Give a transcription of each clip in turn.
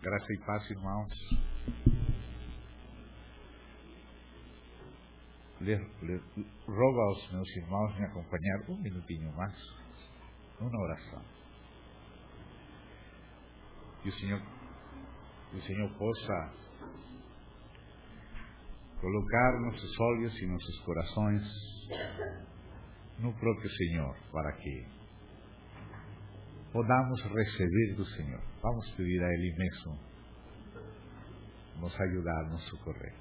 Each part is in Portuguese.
Graça e paz, irmãos. Rogo aos meus irmãos me acompanhar um minutinho mais, uma oração. Que o Senhor possa colocar nossos olhos e nossos corações no próprio Senhor, para que podamos receber do Senhor. Vamos pedir a Ele mesmo nos ajudar, nos socorrer.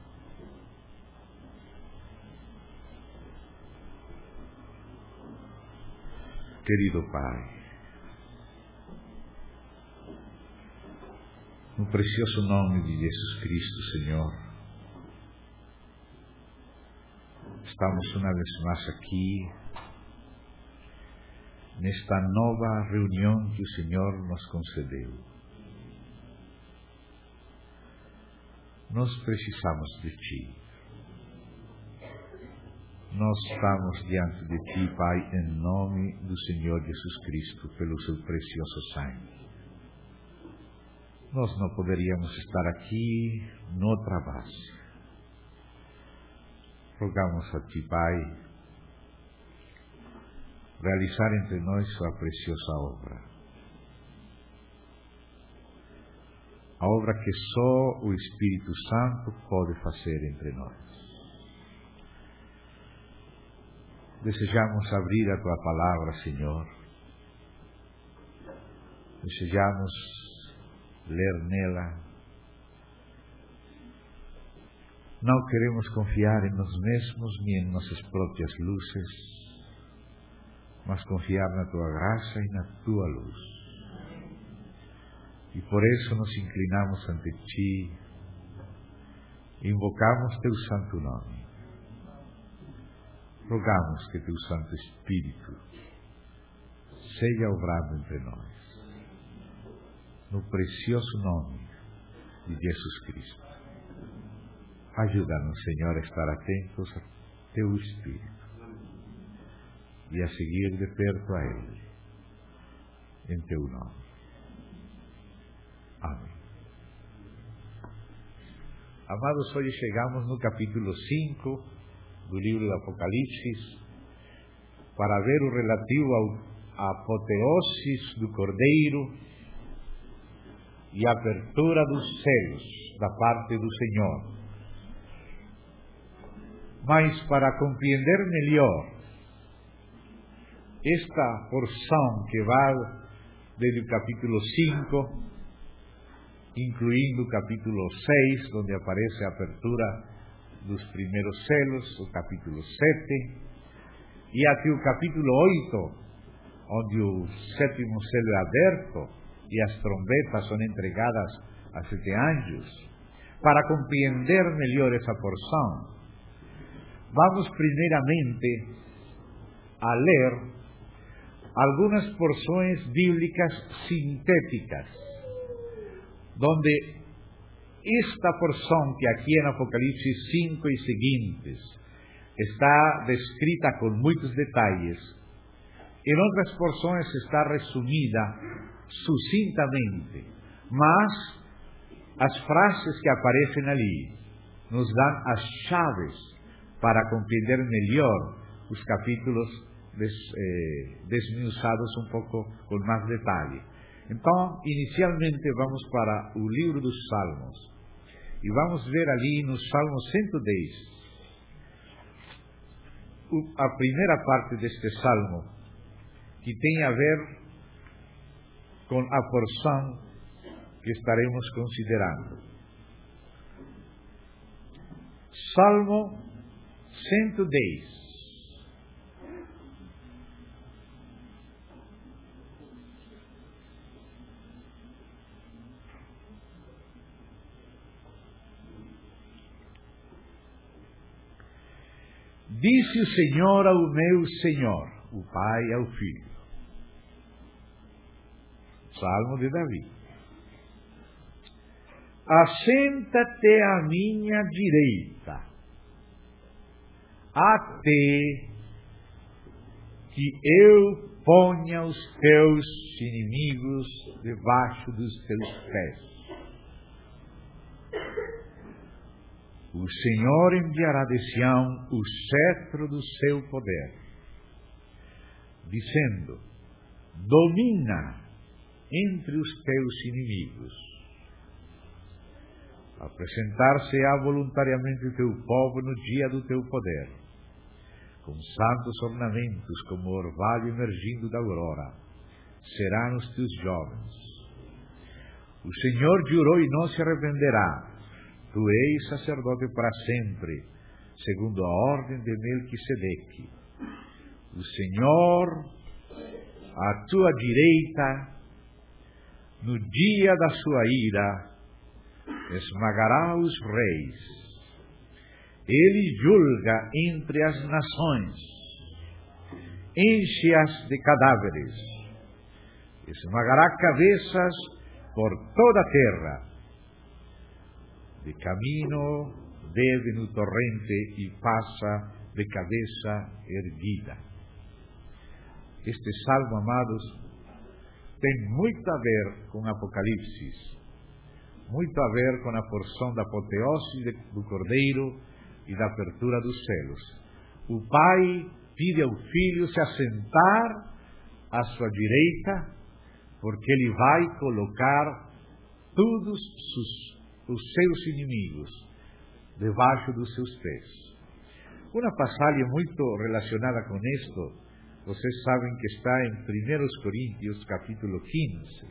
Querido Pai, no precioso nome de Jesus Cristo, Senhor, estamos uma vez mais aqui, nesta nova reunião que o Senhor nos concedeu. Nós precisamos de Ti. Nós estamos diante de Ti, Pai, em nome do Senhor Jesus Cristo, pelo Seu precioso sangue. Nós não poderíamos estar aqui noutra base. Rogamos a Ti, Pai, realizar entre nós Sua preciosa obra. A obra que só o Espírito Santo pode fazer entre nós. Desejamos abrir a Tua palavra, Senhor. Desejamos ler nela. Não queremos confiar em nós mesmos nem em nossas próprias luzes, mas confiar na Tua graça e na Tua luz. E por isso nos inclinamos ante Ti, invocamos Teu santo nome. Rogamos que Teu Santo Espírito seja obrado entre nós, no precioso nome de Jesus Cristo. Ajuda-nos, Senhor, a estar atentos a Teu Espírito e a seguir de perto a Ele, em Teu nome. Amém. Amados, hoje chegamos no capítulo 5 do livro do Apocalipse, para ver o relativo à apoteose do Cordeiro e a abertura dos céus da parte do Senhor. Mas para compreender melhor esta porção que vai desde o capítulo 5, incluindo o capítulo 6, onde aparece a abertura dos primeiros selos, o capítulo 7, e até o capítulo 8, onde o sétimo selo é aberto e as trombetas são entregadas a 7 anjos. Para compreender melhor essa porção, vamos primeiramente a ler algumas porções bíblicas sintéticas, donde esta porção que aqui é no Apocalipse 5 e seguintes está descrita com muitos detalhes. Em outras porções está resumida sucintamente, mas as frases que aparecem ali nos dão as chaves para compreender melhor os capítulos desmiuçados um pouco com mais detalhe. Então, inicialmente vamos para o livro dos Salmos e vamos ver ali no Salmo 110 a primeira parte deste salmo, que tem a ver com a porção que estaremos considerando. Salmo 110. Disse o Senhor ao meu Senhor, o Pai ao Filho. Salmo de Davi. Assenta-te à minha direita, até que eu ponha os teus inimigos debaixo dos teus pés. O Senhor enviará de Sião o cetro do seu poder, dizendo: domina entre os teus inimigos. Apresentar-se-á voluntariamente o teu povo no dia do teu poder, com santos ornamentos como o orvalho emergindo da aurora. Serão os teus jovens. O Senhor jurou e não se arrependerá. Tu és sacerdote para sempre, segundo a ordem de Melquisedeque. O Senhor, à tua direita, no dia da sua ira, esmagará os reis. Ele julga entre as nações, enche-as de cadáveres, esmagará cabeças por toda a terra. De caminho bebe no torrente e passa de cabeça erguida. Este salmo, amados, tem muito a ver com Apocalipse, muito a ver com a porção da apoteose do Cordeiro e da abertura dos céus. O Pai pede ao Filho se assentar à sua direita, porque Ele vai colocar todos os seus inimigos debaixo dos seus pés. Uma passagem muito relacionada com isto, vocês sabem que está em 1 Coríntios, capítulo 15.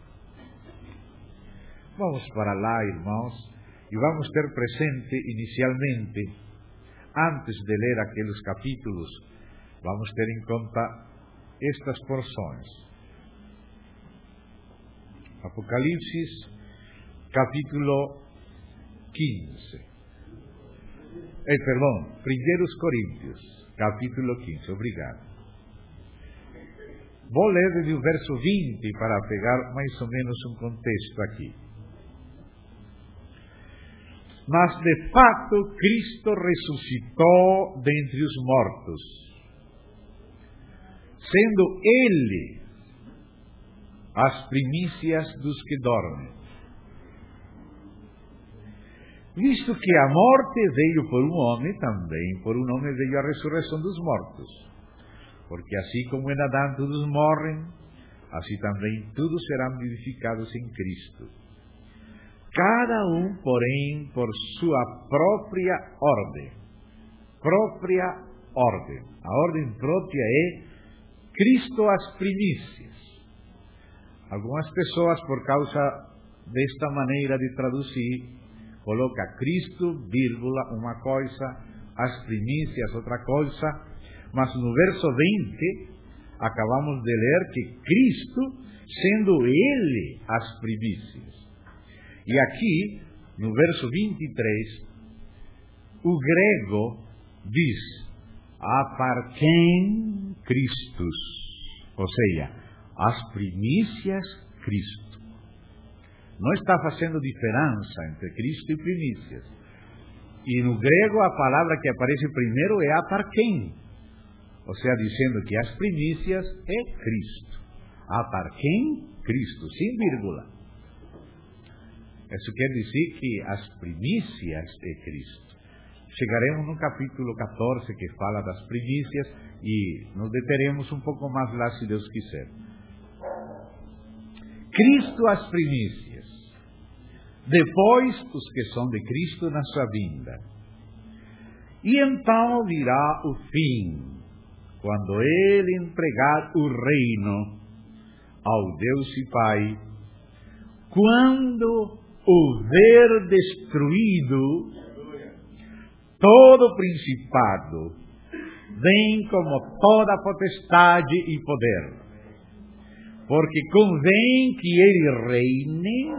Vamos para lá, irmãos, e vamos ter presente inicialmente, antes de ler aqueles capítulos, vamos ter em conta estas porções. Apocalipse, capítulo 15. 1 Coríntios, capítulo 15. Obrigado. Vou ler desde o verso 20 para pegar mais ou menos um contexto aqui. Mas de fato Cristo ressuscitou dentre os mortos, sendo Ele as primícias dos que dormem. Visto que a morte veio por um homem, também por um homem veio a ressurreição dos mortos. Porque assim como em Adão todos morrem, assim também todos serão vivificados em Cristo. Cada um, porém, por sua própria ordem. Própria ordem. A ordem própria é Cristo as primícias. Algumas pessoas, por causa desta maneira de traduzir, coloca Cristo, vírgula, uma coisa, as primícias, outra coisa, mas no verso 20, acabamos de ler que Cristo, sendo Ele as primícias. E aqui, no verso 23, o grego diz, aparquem Christus, ou seja, as primícias Cristo. Não está fazendo diferença entre Cristo e primícias. E no grego a palavra que aparece primeiro é aparquem, ou seja, dizendo que as primícias é Cristo. Aparquem Cristo, sem vírgula. Isso quer dizer que as primícias é Cristo. Chegaremos no capítulo 14 que fala das primícias e nos deteremos um pouco mais lá, se Deus quiser. Cristo as primícias. Depois os que são de Cristo na sua vinda. E então virá o fim, quando Ele entregar o reino ao Deus e Pai, quando houver destruído todo principado, bem como toda potestade e poder, porque convém que Ele reine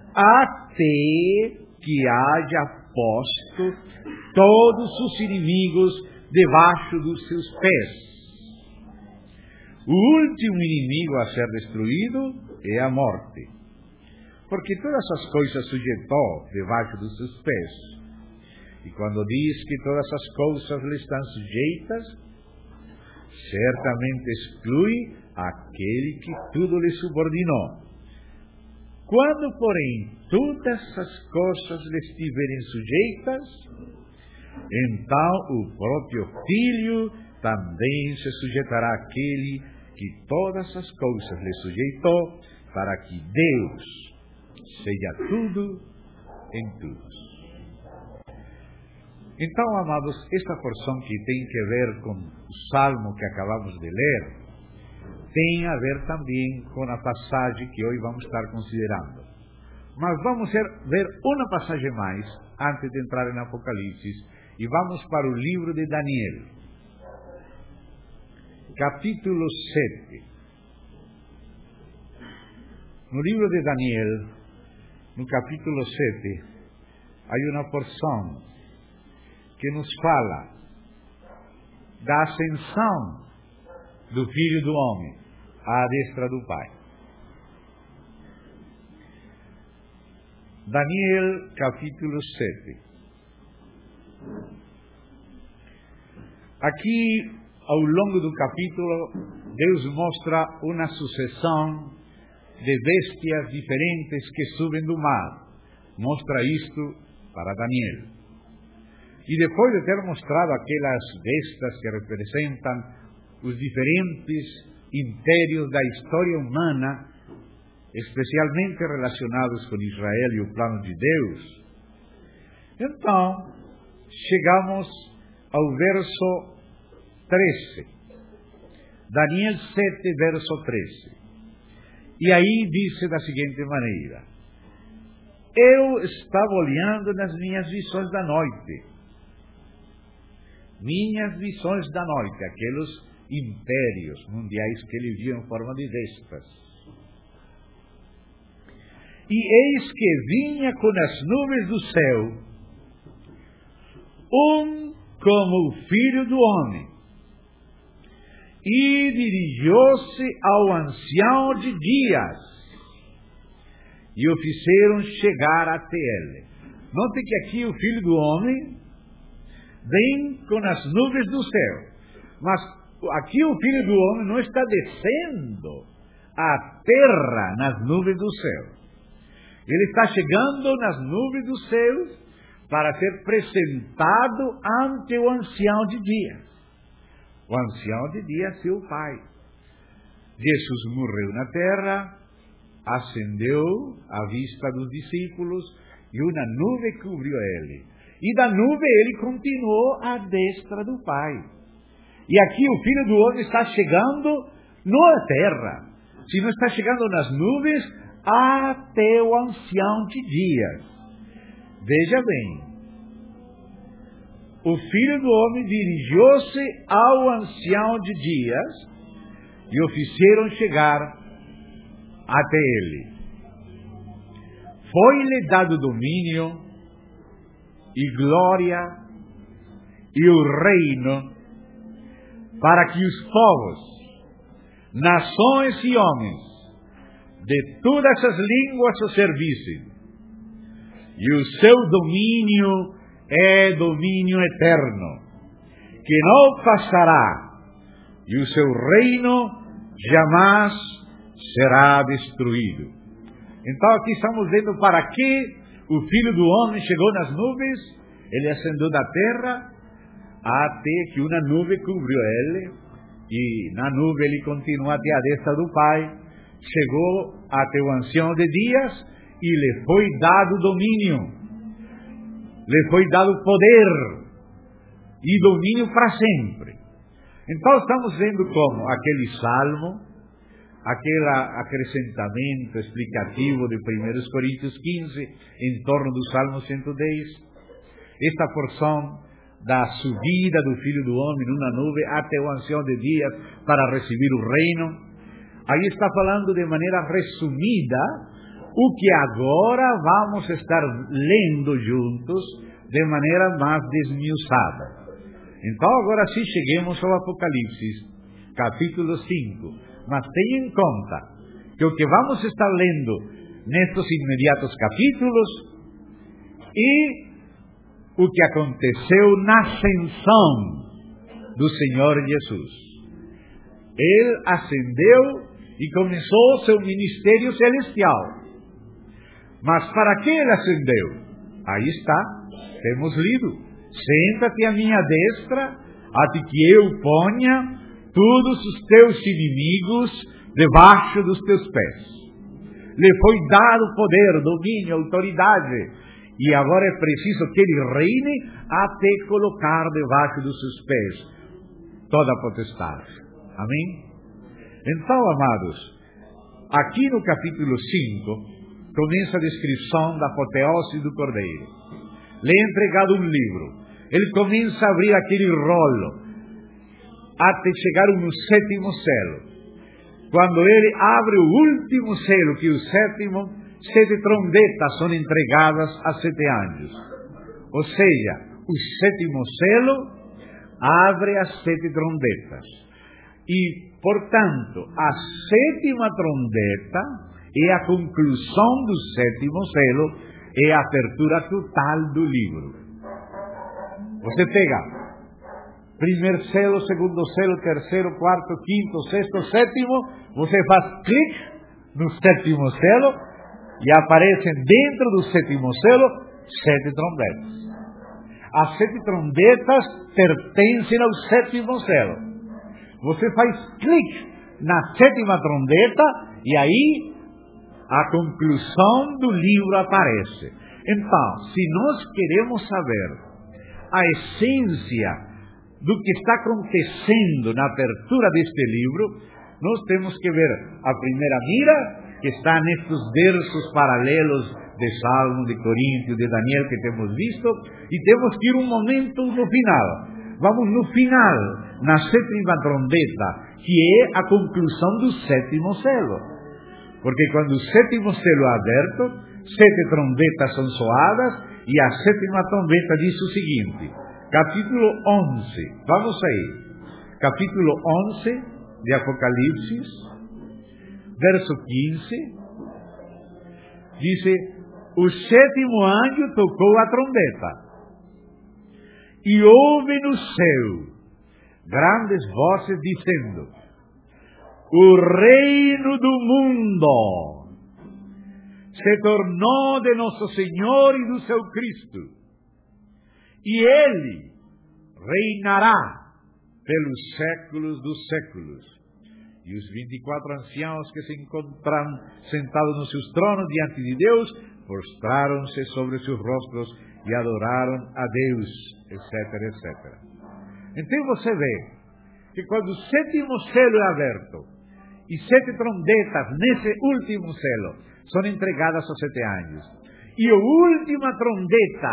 até que haja posto todos os inimigos debaixo dos seus pés. O último inimigo a ser destruído é a morte, porque todas as coisas sujeitou debaixo dos seus pés. E quando diz que todas as coisas lhe estão sujeitas, certamente exclui aquele que tudo lhe subordinou. Quando, porém, todas as coisas lhe estiverem sujeitas, então o próprio Filho também se sujeitará àquele que todas as coisas lhe sujeitou, para que Deus seja tudo em todos. Então, amados, esta porção que tem que ver com o salmo que acabamos de ler, tem a ver também com a passagem que hoje vamos estar considerando. Mas vamos ver uma passagem mais, antes de entrar em Apocalipse, e vamos para o livro de Daniel, capítulo 7. No livro de Daniel, no capítulo 7, há uma porção que nos fala da ascensão do Filho do Homem à destra do Pai. Daniel, capítulo 7. Aqui, ao longo do capítulo, Deus mostra uma sucessão de bestias diferentes que subem do mar. Mostra isto para Daniel. E depois de ter mostrado aquelas bestas que representam os diferentes impérios da história humana, especialmente relacionados com Israel e o plano de Deus, então chegamos ao verso 13. Daniel 7, verso 13. E aí disse da seguinte maneira: eu estava olhando nas minhas visões da noite. Minhas visões da noite, aqueles impérios mundiais que ele via em forma de vespas. E eis que vinha com as nuvens do céu, como o Filho do Homem, e dirigiu-se ao ancião de dias, e o fizeram chegar até ele. Note que aqui o Filho do Homem vem com as nuvens do céu, mas aqui o Filho do Homem não está descendo à terra nas nuvens do céu. Ele está chegando nas nuvens dos céus para ser apresentado ante o ancião de dias. O ancião de dias é o Pai. Jesus morreu na terra, ascendeu à vista dos discípulos e uma nuvem cobriu ele. E da nuvem ele continuou à destra do Pai. E aqui o Filho do Homem está chegando não à terra, sino está chegando nas nuvens até o ancião de dias. Veja bem, o Filho do Homem dirigiu-se ao ancião de dias e o fizeram chegar até ele. Foi-lhe dado domínio e glória e o reino, para que os povos, nações e homens de todas as línguas o servissem. E o seu domínio é domínio eterno, que não passará, e o seu reino jamais será destruído. Então aqui estamos vendo para que o Filho do Homem chegou nas nuvens. Ele ascendeu da terra até que uma nuvem cobriu ele, e na nuvem ele continua até a destra do Pai. Chegou até o ancião de dias e lhe foi dado domínio, lhe foi dado poder e domínio para sempre. Então estamos vendo como aquele salmo, aquele acrescentamento explicativo de 1 Coríntios 15, em torno do Salmo 110, esta porção da subida do Filho do Homem numa nuvem até o ancião de dias para receber o reino. Aí está falando de maneira resumida o que agora vamos estar lendo juntos de maneira mais desmiuçada. Então agora sim cheguemos ao Apocalipse, capítulo 5. Mas tenha em conta que o que vamos estar lendo nestes imediatos capítulos e o que aconteceu na ascensão do Senhor Jesus. Ele ascendeu e começou o seu ministério celestial. Mas para que ele ascendeu? Aí está, temos lido. Senta-te à minha destra, até que eu ponha todos os teus inimigos debaixo dos teus pés. Lhe foi dado poder, domínio, autoridade, e agora é preciso que ele reine até colocar debaixo dos seus pés toda a potestade. Amém? Então, amados, aqui no capítulo 5, começa a descrição da apoteose do Cordeiro. Lhe é entregado um livro. Ele começa a abrir aquele rolo, até chegar no sétimo selo. Quando ele abre o último selo, que é o sétimo, 7 trombetas são entregadas a 7 anjos. Ou seja, o sétimo selo abre as 7 trombetas. E, portanto, a 7ª trombeta é a conclusão do sétimo selo, é a abertura total do livro. Você pega primeiro selo, segundo selo, terceiro, quarto, quinto, sexto, sétimo, você faz clique no sétimo selo e aparecem dentro do sétimo selo 7 trombetas. As 7 trombetas pertencem ao sétimo selo. Você faz clique na 7ª trombeta e aí a conclusão do livro aparece. Então, se nós queremos saber a essência do que está acontecendo na abertura deste livro, nós temos que ver a primeira mira, que está nestes versos paralelos de Salmo, de Coríntios, de Daniel, que temos visto, e temos que ir um momento no final. Vamos no final, na 7ª trombeta, que é a conclusão do sétimo selo. Porque quando o sétimo selo é aberto, 7 trombetas são soadas, e a 7ª trombeta diz o seguinte, capítulo 11, vamos aí, capítulo 11 de Apocalipse, verso 15, diz, o 7º anjo tocou a trombeta, e houve no céu grandes vozes dizendo, o reino do mundo se tornou de nosso Senhor e do seu Cristo, e ele reinará pelos séculos dos séculos. E os 24 anciãos que se encontraram sentados nos seus tronos diante de Deus, prostraram-se sobre seus rostos e adoraram a Deus, etc, etc. Então você vê que quando o sétimo selo é aberto, e 7 trombetas nesse último selo são entregadas aos 7 anjos, e a última trombeta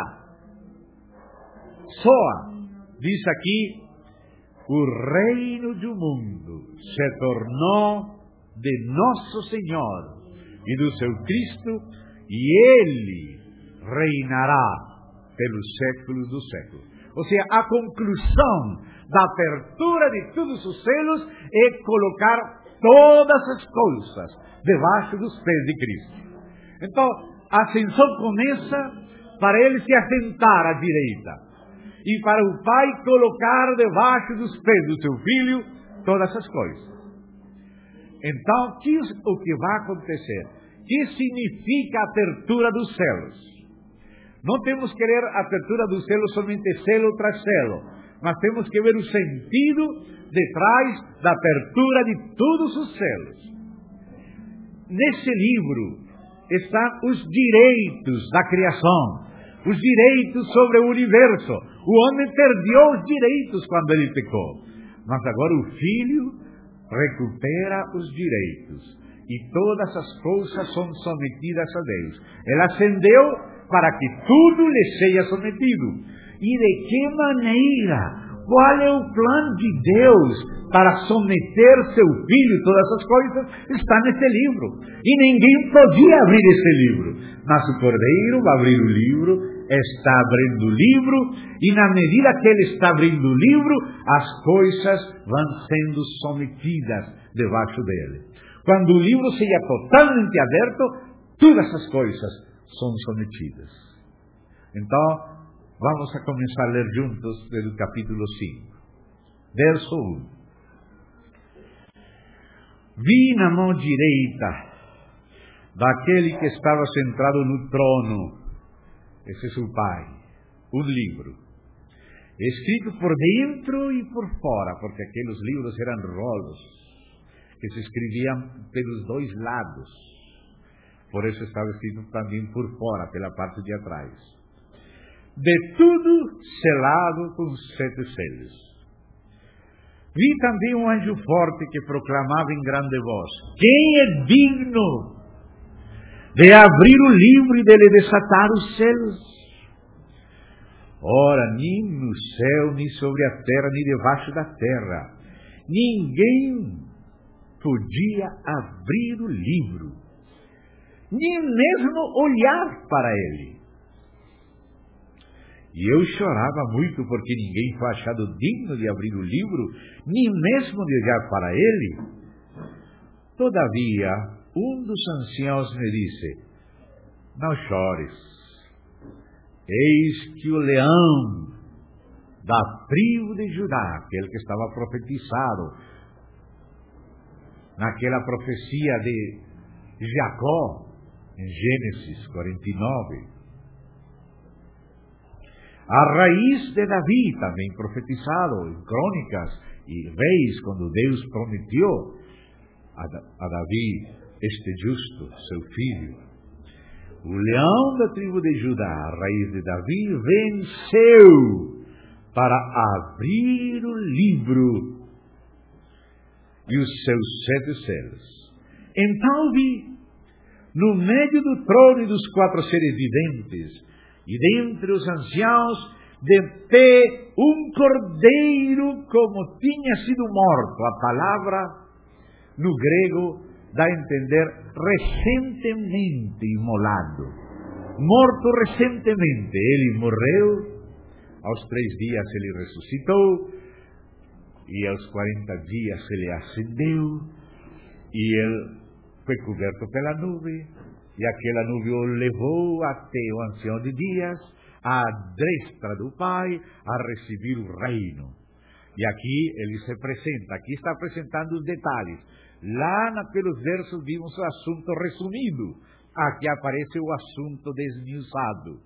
soa, diz aqui, o reino do mundo se tornou de nosso Senhor e do seu Cristo, e ele reinará pelos séculos dos séculos. Ou seja, a conclusão da abertura de todos os selos é colocar todas as coisas debaixo dos pés de Cristo. Então, a ascensão começa para ele se assentar à direita, e para o Pai colocar debaixo dos pés do seu Filho todas as coisas. Então, o que vai acontecer? O que significa a abertura dos céus? Não temos que ler a abertura dos céus somente céu tras céu, mas temos que ver o sentido detrás da abertura de todos os céus. Nesse livro estão os direitos da criação, os direitos sobre o universo. O homem perdeu os direitos quando ele pecou, mas agora o Filho recupera os direitos, e todas as coisas são submetidas a Deus. Ele ascendeu para que tudo lhe seja submetido. E de que maneira? Qual é o plano de Deus para submeter seu Filho todas as coisas? Está nesse livro. E ninguém podia abrir esse livro. Mas o Cordeiro vai abrir o livro, está abrindo o livro, e na medida que ele está abrindo o livro, as coisas vão sendo submetidas debaixo dele. Quando o livro seja totalmente aberto, todas as coisas são submetidas. Então, vamos a começar a ler juntos do capítulo 5, verso 1. Vi na mão direita daquele que estava sentado no trono, esse é o Pai, um livro, escrito por dentro e por fora, porque aqueles livros eram rolos, que se escreviam pelos dois lados. Por isso estava escrito também por fora, pela parte de atrás. De tudo selado com 7 selos. Vi também um anjo forte que proclamava em grande voz: quem é digno de abrir o livro e de lhe desatar os selos? Ora, nem no céu, nem sobre a terra, nem debaixo da terra, ninguém podia abrir o livro, nem mesmo olhar para ele. E eu chorava muito porque ninguém foi achado digno de abrir o livro, nem mesmo de olhar para ele. Todavia, um dos anciãos me disse: não chores, eis que o leão da tribo de Judá, aquele que estava profetizado naquela profecia de Jacó, em Gênesis 49, a raiz de Davi, também profetizado em Crônicas e Reis, quando Deus prometeu a Davi, este justo, seu filho. O leão da tribo de Judá, a raiz de Davi, venceu para abrir o livro e os seus 7 selos. Então vi, no meio do trono e dos 4 seres viventes, e dentre os anciãos, de pé, um cordeiro como tinha sido morto. A palavra, no grego, dá a entender recentemente imolado. Morto recentemente. Ele morreu, aos 3 dias ele ressuscitou, e aos 40 dias ele ascendeu, e ele foi coberto pela nuvem, e aquela nuvem o levou até o ancião de dias, à destra do Pai, a receber o reino. E aqui ele se apresenta, aqui está apresentando os detalhes. Lá naqueles versos vimos o assunto resumido, aqui aparece o assunto desmiuçado.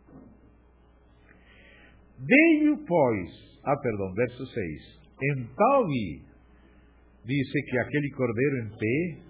Veio, pois, verso 6. Então disse que aquele cordeiro em pé,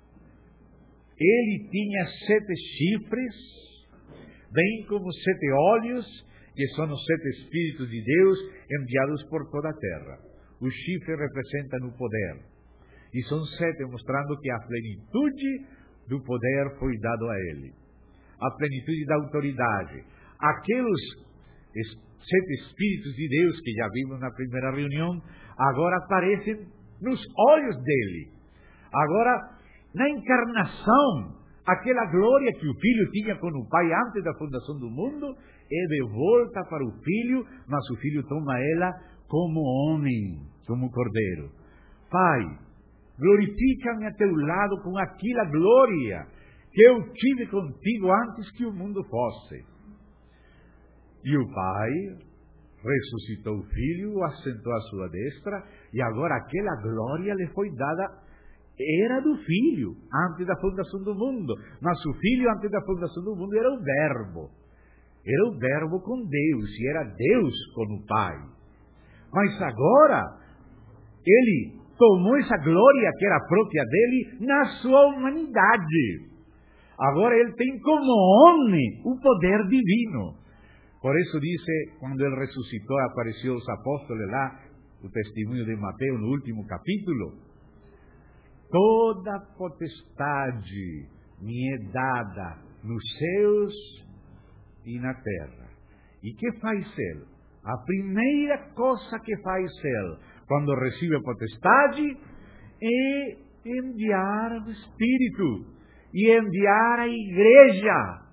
ele tinha 7 chifres, bem como 7 olhos, que são os 7 Espíritos de Deus enviados por toda a terra. O chifre representa o poder. E são 7, mostrando que a plenitude do poder foi dado a ele. A plenitude da autoridade. Aqueles 7 Espíritos de Deus que já vimos na primeira reunião, agora aparecem nos olhos dele. Agora, na encarnação, aquela glória que o Filho tinha com o Pai antes da fundação do mundo, é de volta para o Filho, mas o Filho toma ela como homem, como cordeiro. Pai, glorifica-me a teu lado com aquela glória que eu tive contigo antes que o mundo fosse. E o Pai ressuscitou o Filho, o assentou à sua destra, e agora aquela glória lhe foi dada. Era do Filho, antes da fundação do mundo. Mas o Filho, antes da fundação do mundo, era o Verbo. Era o Verbo com Deus, e era Deus com o Pai. Mas agora, ele tomou essa glória que era própria dele na sua humanidade. Agora ele tem como homem o poder divino. Por isso disse, quando ele ressuscitou, apareceu aos apóstolos lá, o testemunho de Mateus no último capítulo. Toda potestade me é dada nos céus e na terra. E que faz ele? A primeira coisa que faz ele, quando recebe a potestade, é enviar o Espírito e enviar a igreja.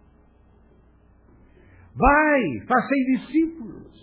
Vai, fazei discípulos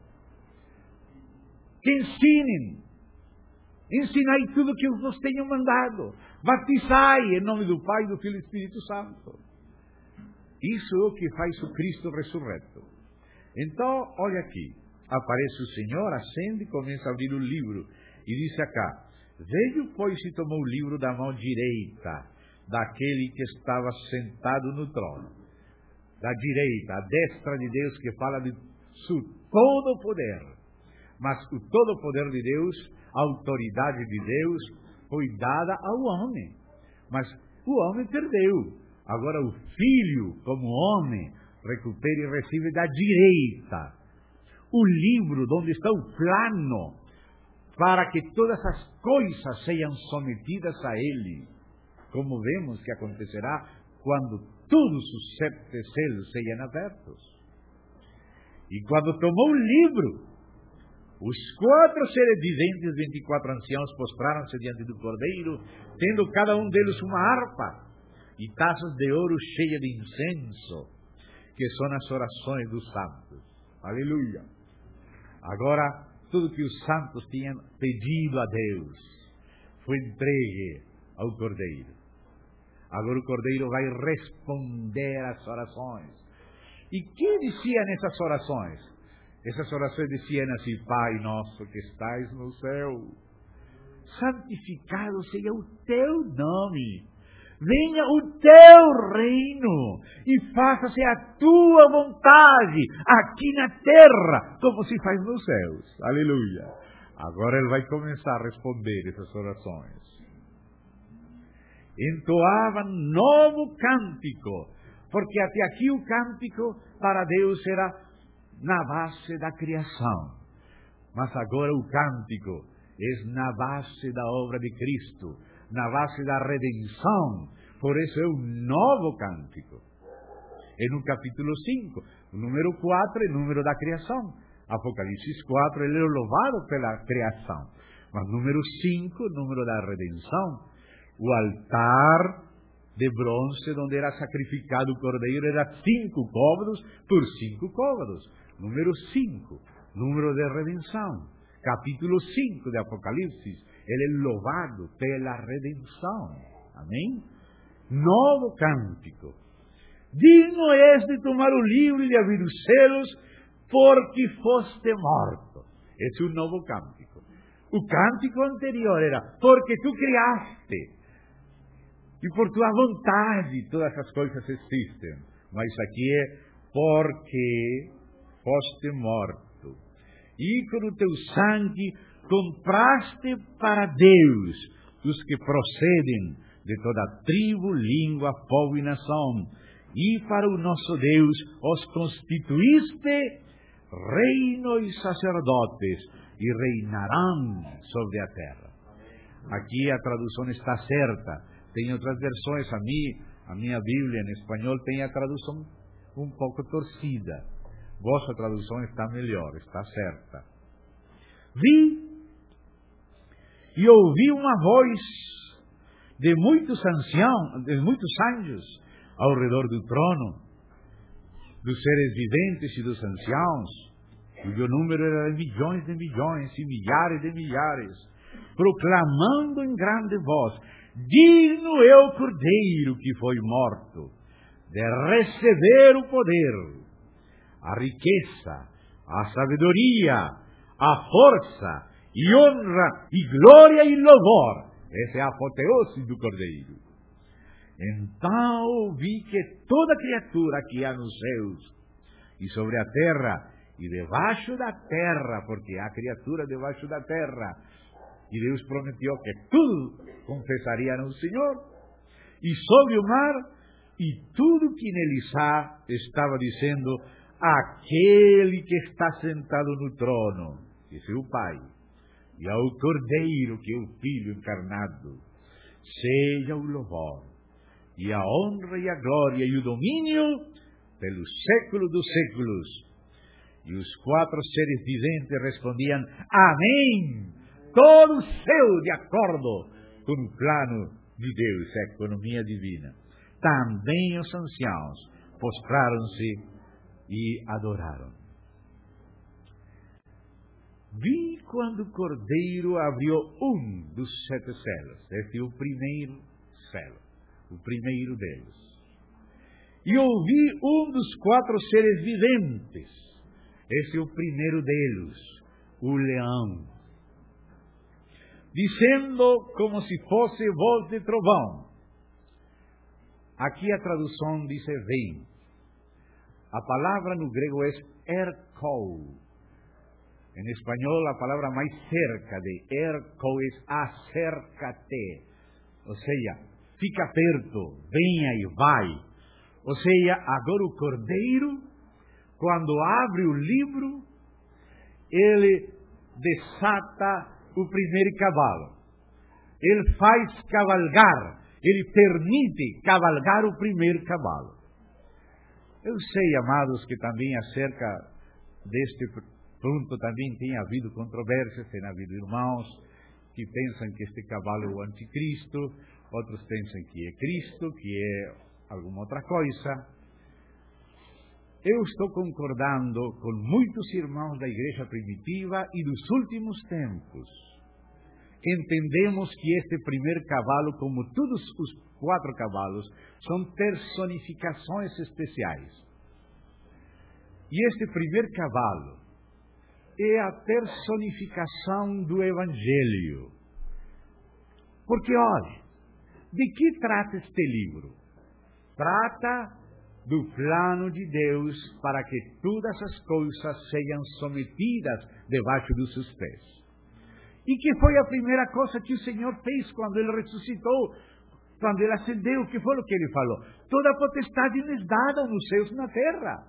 que ensinem. Ensinai tudo o que eu vos tenho mandado. Batizai em nome do Pai, do Filho e do Espírito Santo. Isso é o que faz o Cristo ressurreto. Então, olha aqui. Aparece o Senhor, acende e começa a abrir o livro. E diz acá: veio, pois, e tomou o livro da mão direita daquele que estava sentado no trono. Da direita, a destra de Deus, que fala de su todo poder. Mas o todo poder de Deus, a autoridade de Deus, foi dada ao homem. Mas o homem perdeu. Agora o Filho, como homem, recupera e recebe da direita o livro onde está o plano para que todas as coisas sejam sometidas a Ele, como vemos que acontecerá quando todos os 7 selos sejam abertos. E quando tomou o livro, os 4 seres viventes, 24 anciãos, postraram-se diante do Cordeiro, tendo cada um deles uma harpa e taças de ouro cheias de incenso, que são as orações dos santos. Aleluia! Agora, tudo que os santos tinham pedido a Deus foi entregue ao Cordeiro. Agora o Cordeiro vai responder às orações. E que diziam essas orações? Essas orações diziam assim: Pai nosso que estais no céu, santificado seja o teu nome. Venha o teu reino e faça-se a tua vontade aqui na terra, como se faz nos céus. Aleluia! Agora ele vai começar a responder essas orações. Entoava novo cântico, porque até aqui o cântico para Deus era na base da criação. Mas agora o cântico é na base da obra de Cristo, na base da redenção. Por isso é um novo cântico. E no capítulo 5, o número 4 é o número da criação. Apocalipse 4, ele é louvado pela criação. Mas número 5, o número da redenção. O altar de bronze, onde era sacrificado o cordeiro, era 5 côvados por 5 côvados. Número 5, número de redenção. Capítulo 5 de Apocalipse, ele é louvado pela redenção. Amém? Novo cântico. Digno és de tomar o livro e de abrir os selos, porque foste morto. Esse é o novo cântico. O cântico anterior era: porque tu criaste, e por tua vontade todas as coisas existem. Mas aqui é: porque foste morto, e com o teu sangue compraste para Deus os que procedem de toda tribo, língua, povo e nação, e para o nosso Deus os constituíste reino e sacerdotes, e reinarão sobre a terra. Aqui a tradução está certa. Tem outras versões. A minha Bíblia em espanhol tem a tradução um pouco torcida. Vossa tradução está melhor, está certa. Vi e ouvi uma voz de muitos anciãos, de muitos anjos ao redor do trono, dos seres viventes e dos anciãos, cujo número era de milhões e milhares de milhares, proclamando em grande voz: digno é o Cordeiro que foi morto de receber o poder, a riqueza, a sabedoria, a força e honra e glória e louvor. Essa é a apoteose do Cordeiro. Então vi que toda criatura que há nos céus e sobre a terra e debaixo da terra, porque há criatura debaixo da terra, e Deus prometeu que tudo confessaria no Senhor, e sobre o mar, e tudo que neles há, estava dizendo: aquele que está sentado no trono, esse é o Pai, e ao Cordeiro, que é o Filho encarnado, seja o louvor, e a honra, e a glória, e o domínio, pelos séculos dos séculos. E os 4 seres viventes respondiam: amém, todo seu de acordo com o plano de Deus, a economia divina. Também os anciãos postraram-se e adoraram. Vi quando o Cordeiro abriu um dos 7 selos. Este é o primeiro selo, o primeiro deles. E ouvi um dos 4 seres viventes. Esse é o primeiro deles, o leão, dizendo como se fosse voz de trovão. Aqui a tradução diz vem. A palavra no grego é erkou. Em espanhol, a palavra mais cerca de erkou é acércate. Ou seja, fica perto, venha e vai. Ou seja, agora o cordeiro, quando abre o livro, ele desata o primeiro cavalo. Ele faz cavalgar, ele permite cavalgar o primeiro cavalo. Eu sei, amados, que também acerca deste ponto também tem havido controvérsias, tem havido irmãos que pensam que este cavalo é o anticristo, outros pensam que é Cristo, que é alguma outra coisa. Eu estou concordando com muitos irmãos da igreja primitiva e dos últimos tempos. Entendemos que este primeiro cavalo, como todos os 4 cavalos, são personificações especiais. E este primeiro cavalo é a personificação do Evangelho. Porque, olhe, de que trata este livro? Trata do plano de Deus para que todas as coisas sejam sometidas debaixo dos seus pés. E que foi a primeira coisa que o Senhor fez quando Ele ressuscitou, quando Ele ascendeu? Que foi o que Ele falou? Toda a potestade lhes dada nos céus e na terra.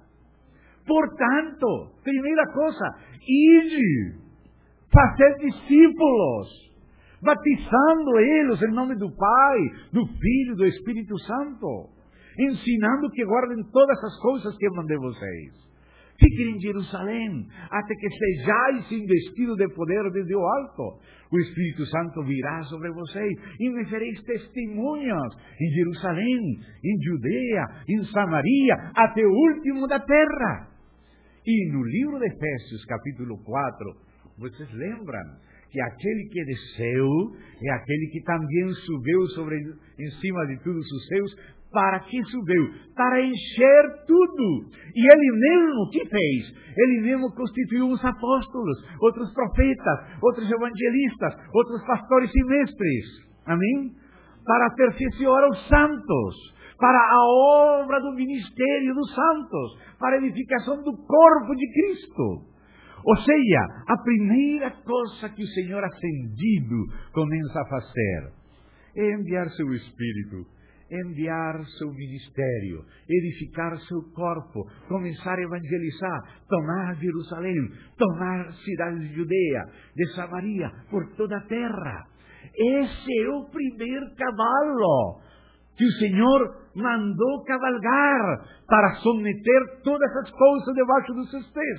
Portanto, primeira coisa, ide, fazer discípulos, batizando eles em nome do Pai, do Filho e do Espírito Santo, ensinando que guardem todas as coisas que eu mandei vocês. Fiquem em Jerusalém, até que sejais investidos de poder desde o alto. O Espírito Santo virá sobre vocês e me fareis testemunhas em Jerusalém, em Judeia, em Samaria, até o último da terra. E no livro de Efésios, capítulo 4, vocês lembram que aquele que desceu é aquele que também subiu em cima de todos os céus. Para que subiu? Para encher tudo. E Ele mesmo, que fez? Ele mesmo constituiu uns apóstolos, outros profetas, outros evangelistas, outros pastores e mestres. Amém? Para aperfeiçoar os santos, para a obra do ministério dos santos, para a edificação do corpo de Cristo. Ou seja, a primeira coisa que o Senhor ascendido começa a fazer é enviar seu Espírito, enviar seu ministério, edificar seu corpo, começar a evangelizar, tomar Jerusalém, tomar cidades de Judeia, de Samaria, por toda a terra. Esse é o primeiro cavalo que o Senhor mandou cavalgar para submeter todas as coisas debaixo dos seus pés.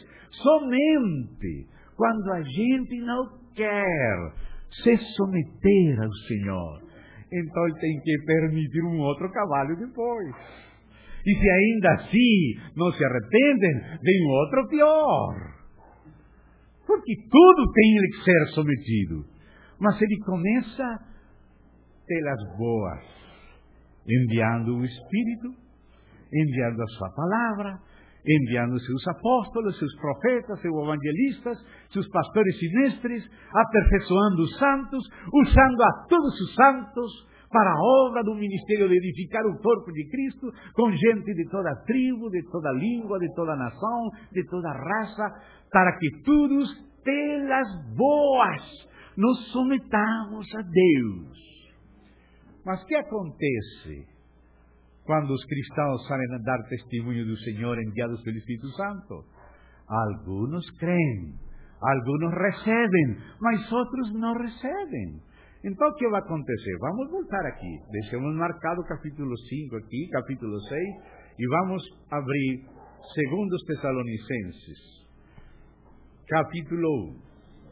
Somente quando a gente não quer se submeter ao Senhor, então Ele tem que permitir um outro cavalo depois. E se ainda assim não se arrependem, vem outro pior. Porque tudo tem que ser submetido. Mas Ele começa pelas boas, enviando o Espírito, enviando a sua palavra, enviando seus apóstolos, seus profetas, seus evangelistas, seus pastores e mestres, aperfeiçoando os santos, usando a todos os santos para a obra do ministério de edificar o corpo de Cristo, com gente de toda tribo, de toda língua, de toda nação, de toda raça, para que todos, pelas boas, nos submetamos a Deus. Mas o que acontece quando os cristãos saem a dar testemunho do Senhor enviados pelo Espírito Santo? Alguns creem, alguns recebem, mas outros não recebem. Então o que vai acontecer? Vamos voltar aqui. Deixamos marcado o capítulo 5 aqui, capítulo 6, e vamos abrir 2 Tessalonicenses, capítulo 1.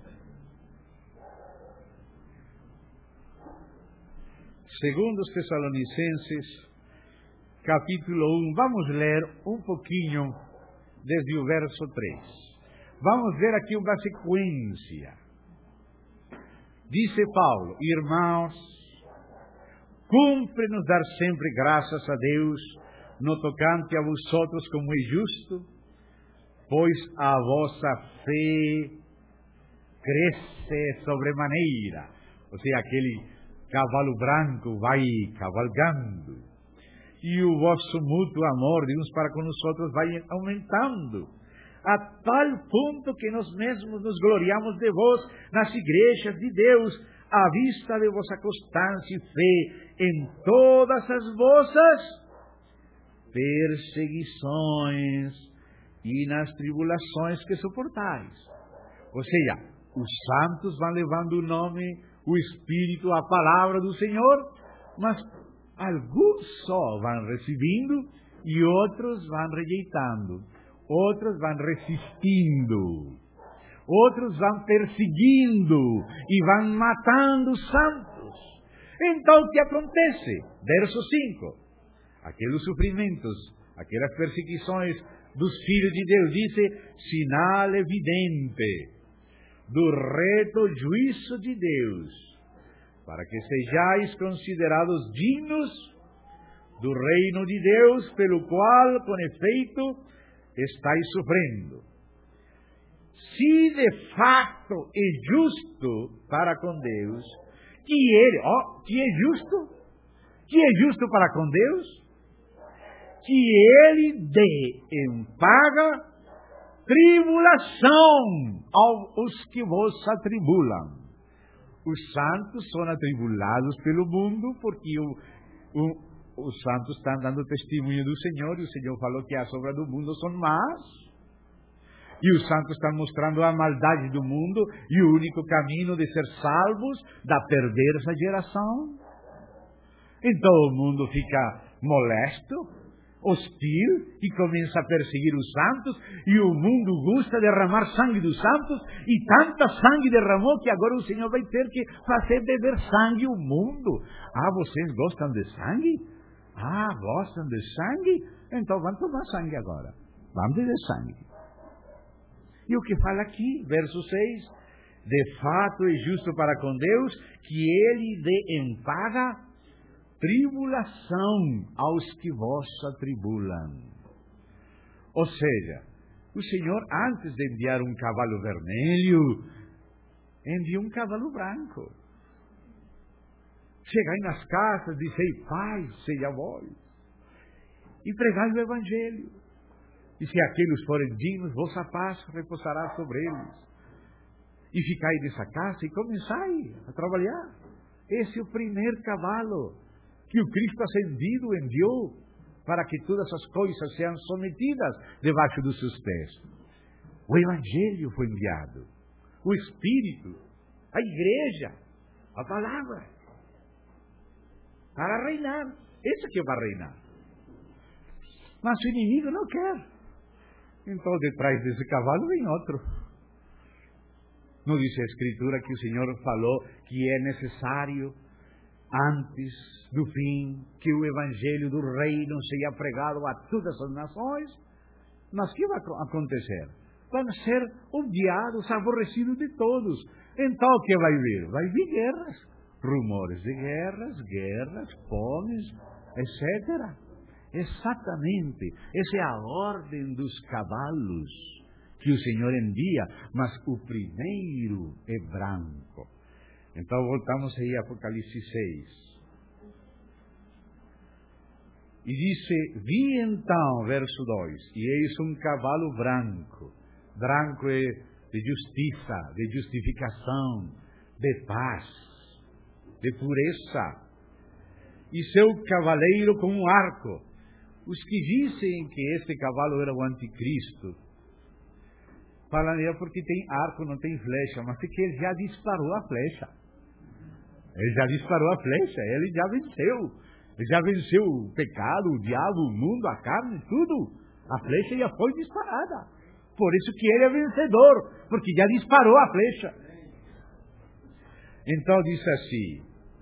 2 Tessalonicenses, capítulo 1, vamos ler um pouquinho desde o verso 3. Vamos ver aqui uma sequência. Disse Paulo: irmãos, cumpre-nos dar sempre graças a Deus no tocante a vosotros como é justo, pois a vossa fé cresce sobremaneira. Ou seja, aquele cavalo branco vai cavalgando. e o vosso mútuo amor de uns para com os outros vai aumentando, a tal ponto que nós mesmos nos gloriamos de vós nas igrejas de Deus, à vista de vossa constância e fé em todas as vossas perseguições e nas tribulações que suportais. Ou seja, os santos vão levando o nome, o Espírito, a palavra do Senhor, mas alguns só vão recebendo e outros vão rejeitando, outros vão resistindo, outros vão perseguindo e vão matando os santos. Então o que acontece? Verso 5. Aqueles sofrimentos, aquelas perseguições dos filhos de Deus, dice, sinal evidente do reto juízo de Deus, para que sejais considerados dignos do reino de Deus, pelo qual, com efeito, estáis sofrendo. Se de fato é justo para com Deus, que é justo para com Deus, que Ele dê em paga tribulação aos que vos atribulam. Os santos são atribulados pelo mundo, porque os santos estão dando testemunho do Senhor, e o Senhor falou que as obras do mundo são más, e os santos estão mostrando a maldade do mundo, e o único caminho de ser salvos da perversa geração. Então o mundo fica molesto, hostil, e começa a perseguir os santos, e o mundo gosta de derramar sangue dos santos, e tanta sangue derramou que agora o Senhor vai ter que fazer beber sangue o mundo. Ah, vocês gostam de sangue? Ah, gostam de sangue? Então vão tomar sangue agora. Vamos beber sangue. E o que fala aqui, verso 6, de fato é justo para com Deus que Ele dê em paga tribulação aos que vos atribulam. Ou seja, o Senhor, antes de enviar um cavalo vermelho, envia um cavalo branco. Chegai nas casas, dizei, paz seja a vós, e pregai o Evangelho. E se aqueles forem dignos, vossa paz repousará sobre eles. E ficai nessa casa e começai a trabalhar. Esse é o primeiro cavalo que o Cristo ascendido enviou para que todas as coisas sejam sometidas debaixo dos seus pés. O Evangelho foi enviado, o Espírito, a Igreja, a Palavra, para reinar. Esse que vai reinar. Mas o inimigo não quer. Então, detrás desse cavalo vem outro. Não diz a Escritura que o Senhor falou que é necessário, antes do fim, que o Evangelho do Reino seja pregado a todas as nações? Mas o que vai acontecer? Vão ser odiados, aborrecidos de todos. Então o que vai vir? Vai vir guerras, rumores de guerras, fomes, etc. Exatamente. Essa é a ordem dos cavalos que o Senhor envia, mas o primeiro é branco. Então voltamos aí a Apocalipse 6. E disse, vi então, verso 2, e eis um cavalo branco. Branco é de justiça, de justificação, de paz, de pureza. E seu cavaleiro com um arco. Os que dizem que este cavalo era o anticristo, falam porque tem arco, não tem flecha, mas é que ele já disparou a flecha. Ele já disparou a flecha, ele já venceu. Ele já venceu o pecado, o diabo, o mundo, a carne, tudo. A flecha já foi disparada. Por isso que ele é vencedor, porque já disparou a flecha. Então disse assim,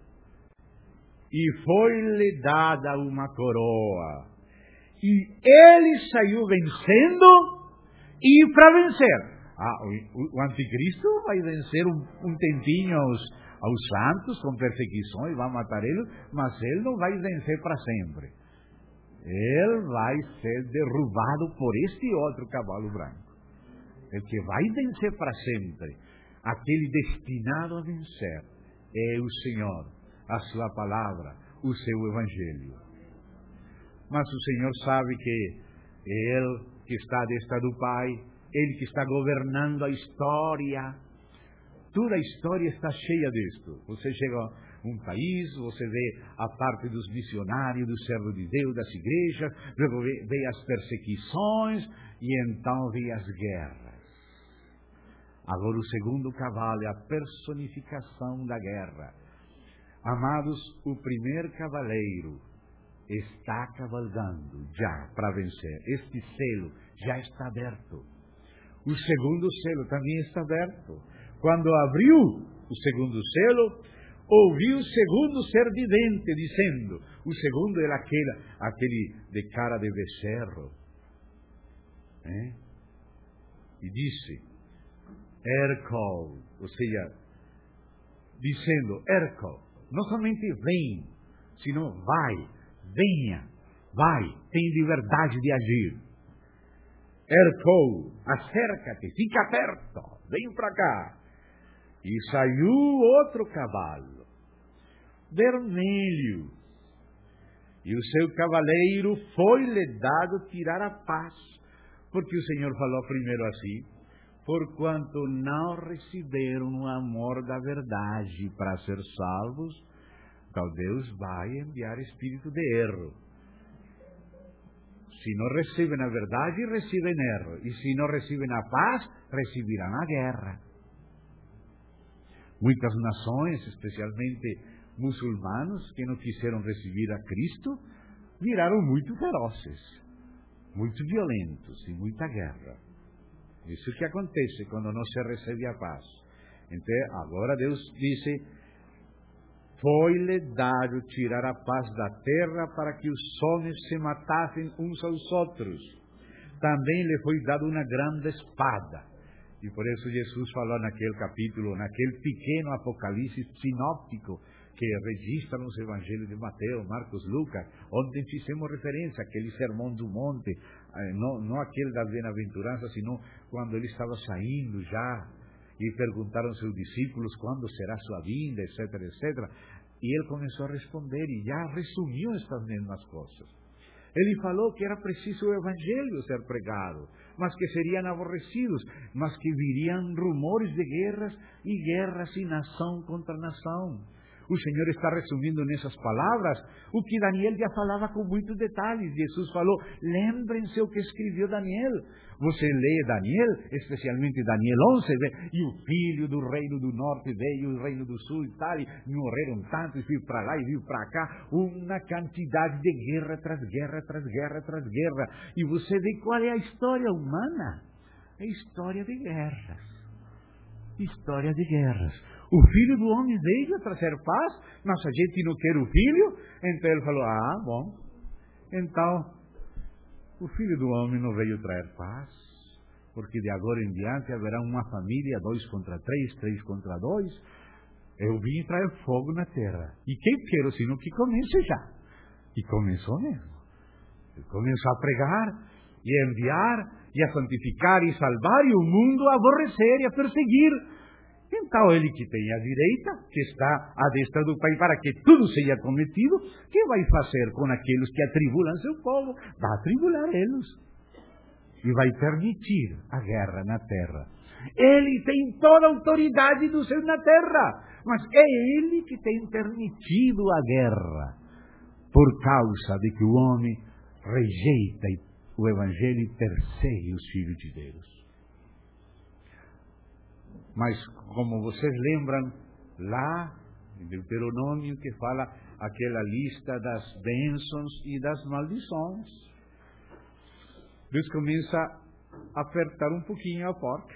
e foi-lhe dada uma coroa, e ele saiu vencendo e para vencer. O anticristo vai vencer um tempinho aos santos com perseguições, vai matar eles, mas ele não vai vencer para sempre. Ele vai ser derrubado por este outro cavalo branco. O que vai vencer para sempre, aquele destinado a vencer, é o Senhor, a sua palavra, o seu Evangelho. mas o Senhor sabe que Ele que está à destra do Pai, Ele que está governando a história. Toda a história está cheia disto. Você chega a um país, você vê a parte dos missionários, do servo de Deus, das igrejas, vê as perseguições e então vê as guerras. Agora o segundo cavalo é a personificação da guerra. Amados, o primeiro cavaleiro está cavalgando já para vencer. Este selo já está aberto. O segundo selo também está aberto. Quando abriu o segundo selo, ouviu o segundo ser vivente dizendo, o segundo era aquele de cara de becerro, e disse, Ercol, ou seja, dizendo, Ercol, não somente vem, sino vai, venha, vai, tem liberdade de agir. Ercol, acerca-te, fica perto, vem para cá. E saiu outro cavalo, vermelho, e o seu cavaleiro foi-lhe dado tirar a paz, porque o Senhor falou primeiro assim, porquanto não receberam o amor da verdade para ser salvos, então Deus vai enviar espírito de erro. Se não recebem a verdade, recebem erro, e se não recebem a paz, receberão a guerra. Muitas nações, especialmente muçulmanos, que não quiseram receber a Cristo, viraram muito ferozes, muito violentos e muita guerra. Isso que acontece quando não se recebe a paz. Então, agora Deus disse, foi-lhe dado tirar a paz da terra para que os homens se matassem uns aos outros. Também lhe foi dado uma grande espada. E por isso Jesus falou naquele capítulo, naquele pequeno apocalipse sinóptico que registra nos evangelhos de Mateus, Marcos, Lucas, onde fizemos referência àquele sermão do monte, não aquele das bem-aventuranças, sino quando ele estava saindo já, e perguntaram aos seus discípulos quando será sua vinda, etc, etc. E ele começou a responder e já resumiu estas mesmas coisas. Ele falou que era preciso o evangelho ser pregado, mas que seriam aborrecidos, mas que viriam rumores de guerras e guerras e nação contra nação. O Senhor está resumindo nessas palavras o que Daniel já falava com muitos detalhes. Jesus falou, lembrem-se o que escreveu Daniel. Você lê Daniel, especialmente Daniel 11, e o filho do reino do norte veio, o reino do sul e tal, e morreram tantos, e viu para lá e viu para cá, uma quantidade de guerra tras guerra, tras guerra, tras guerra. E você vê qual é a história humana? É história de guerras. História de guerras. O Filho do Homem veio a trazer paz, mas a gente não quer o Filho. Então ele falou, bom, então o Filho do Homem não veio trazer paz, porque de agora em diante haverá uma família, 2 contra 3, 3 contra 2. Eu vim trazer fogo na terra. E quem quero, senão que comece já. E começou mesmo. Ele começou a pregar, e a enviar, e a santificar, e salvar, e o mundo a aborrecer e a perseguir. Então ele que tem a direita, que está à destra do Pai, para que tudo seja cometido, que vai fazer com aqueles que atribulam seu povo? Vai atribular eles. E vai permitir a guerra na terra. Ele tem toda a autoridade do céu na terra, mas é ele que tem permitido a guerra, por causa de que o homem rejeita o Evangelho e persegue os filhos de Deus. Mas, como vocês lembram, lá, em Deuteronômio, que fala aquela lista das bênçãos e das maldições, Deus começa a apertar um pouquinho a porta.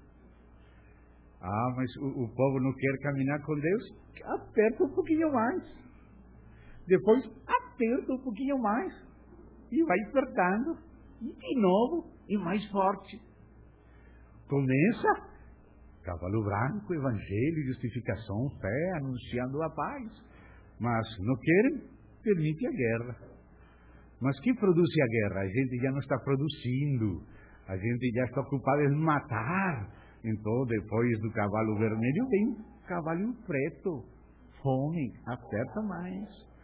Mas o povo não quer caminhar com Deus? Aperta um pouquinho mais. Depois, aperta um pouquinho mais. E vai apertando. E de novo, e mais forte. Começa cavalo branco, evangelho, justificação, fé, anunciando a paz. Mas não querem, permite a guerra. Mas quem produz a guerra? A gente já não está produzindo. A gente já está ocupado em matar. Então, depois do cavalo vermelho, vem cavalo preto. Fome, aperta mais.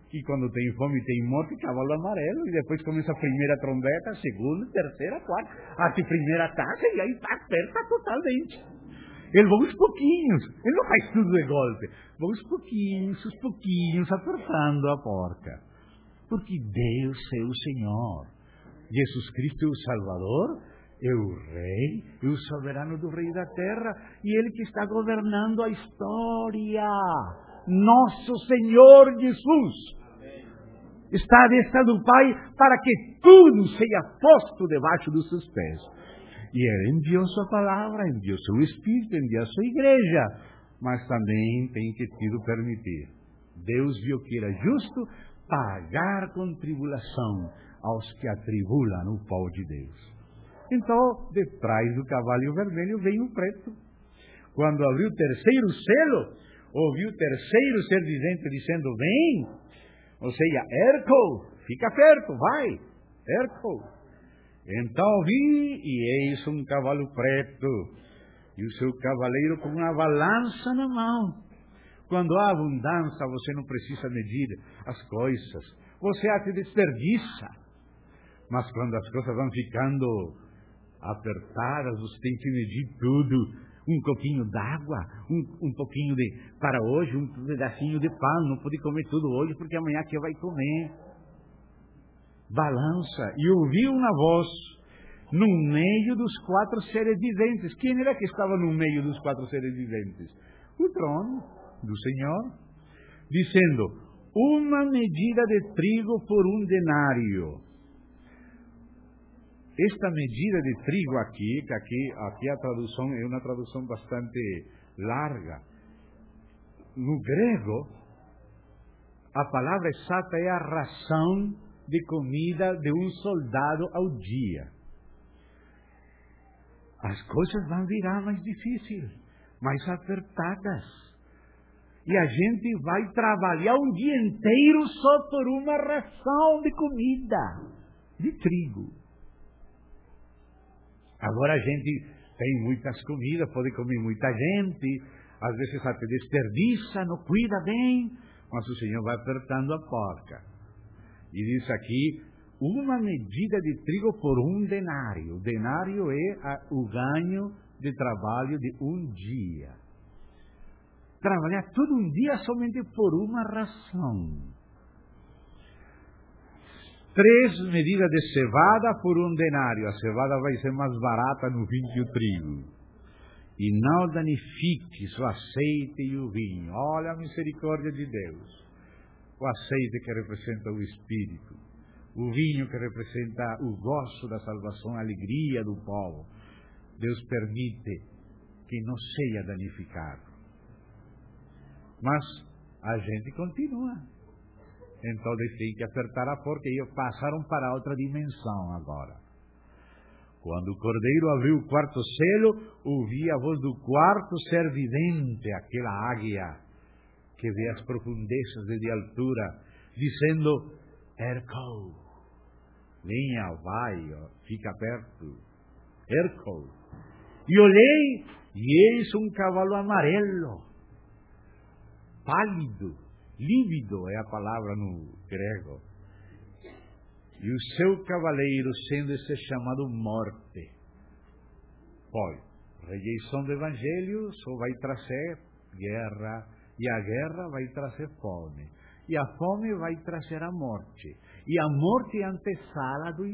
E quando tem fome, tem morte, cavalo amarelo. E depois começa a primeira trombeta, a segunda, terceira, quarta. Até a primeira taça e aí aperta totalmente. Ele vai aos pouquinhos. Ele não faz tudo de golpe. Vai aos pouquinhos, apertando a porca. Porque Deus é o Senhor. Jesus Cristo é o Salvador, é o Rei, é o soberano do Rei da Terra. E Ele que está governando a história. Nosso Senhor Jesus está à destra do Pai para que tudo seja posto debaixo dos seus pés. E Ele enviou sua palavra, enviou seu Espírito, enviou sua igreja, mas também tem que te permitir. Deus viu que era justo pagar com tribulação aos que atribulam o povo de Deus. Então, detrás do cavalo vermelho vem o preto. Quando abriu o terceiro selo, ouviu o terceiro ser vivente dizendo, vem, ou seja, Erco, fica perto, vai, Erco. Então vi, e eis um cavalo preto, e o seu cavaleiro com uma balança na mão. Quando há abundância, você não precisa medir as coisas, você até desperdiça. Mas quando as coisas vão ficando apertadas, você tem que medir tudo. Um pouquinho d'água, um pouquinho para hoje, um pedacinho de pão. Não pode comer tudo hoje, porque amanhã que vai comer. Balança. E ouviu uma voz no meio dos 4 seres viventes. Quem era que estava no meio dos 4 seres viventes? O trono do Senhor, dizendo, uma medida de trigo por 1 denário. Esta medida de trigo aqui a tradução é uma tradução bastante larga. No grego, a palavra exata é a ração de comida de um soldado ao dia. As coisas vão virar mais difíceis, mais apertadas. E a gente vai trabalhar um dia inteiro só por uma ração de comida, de trigo. Agora a gente tem muitas comidas, pode comer muita gente, às vezes até desperdiça, não cuida bem, mas o Senhor vai apertando a porca. E diz aqui, uma medida de trigo por 1 denário. O denário é o ganho de trabalho de um dia. Trabalhar todo um dia somente por uma ração. 3 medidas de cevada por 1 denário. A cevada vai ser mais barata no vinho que o trigo. E não danifiques o azeite e o vinho. Olha a misericórdia de Deus. O azeite que representa o Espírito. O vinho que representa o gozo da salvação, a alegria do povo. Deus permite que não seja danificado. Mas a gente continua. Então eles têm que apertar a porca e passaram para outra dimensão agora. Quando o cordeiro abriu o 4º selo, ouvi a voz do 4º ser vivente, aquela águia que vê as profundezas de altura, dizendo, Erco, venha, vai, fica perto, Erco. E olhei, e eis um cavalo amarelo, pálido, lívido é a palavra no grego. E o seu cavaleiro sendo esse chamado morte. Pois, rejeição do evangelho só vai trazer guerra, e a guerra vai trazer fome, e a fome vai trazer a morte, e a morte é a antessala do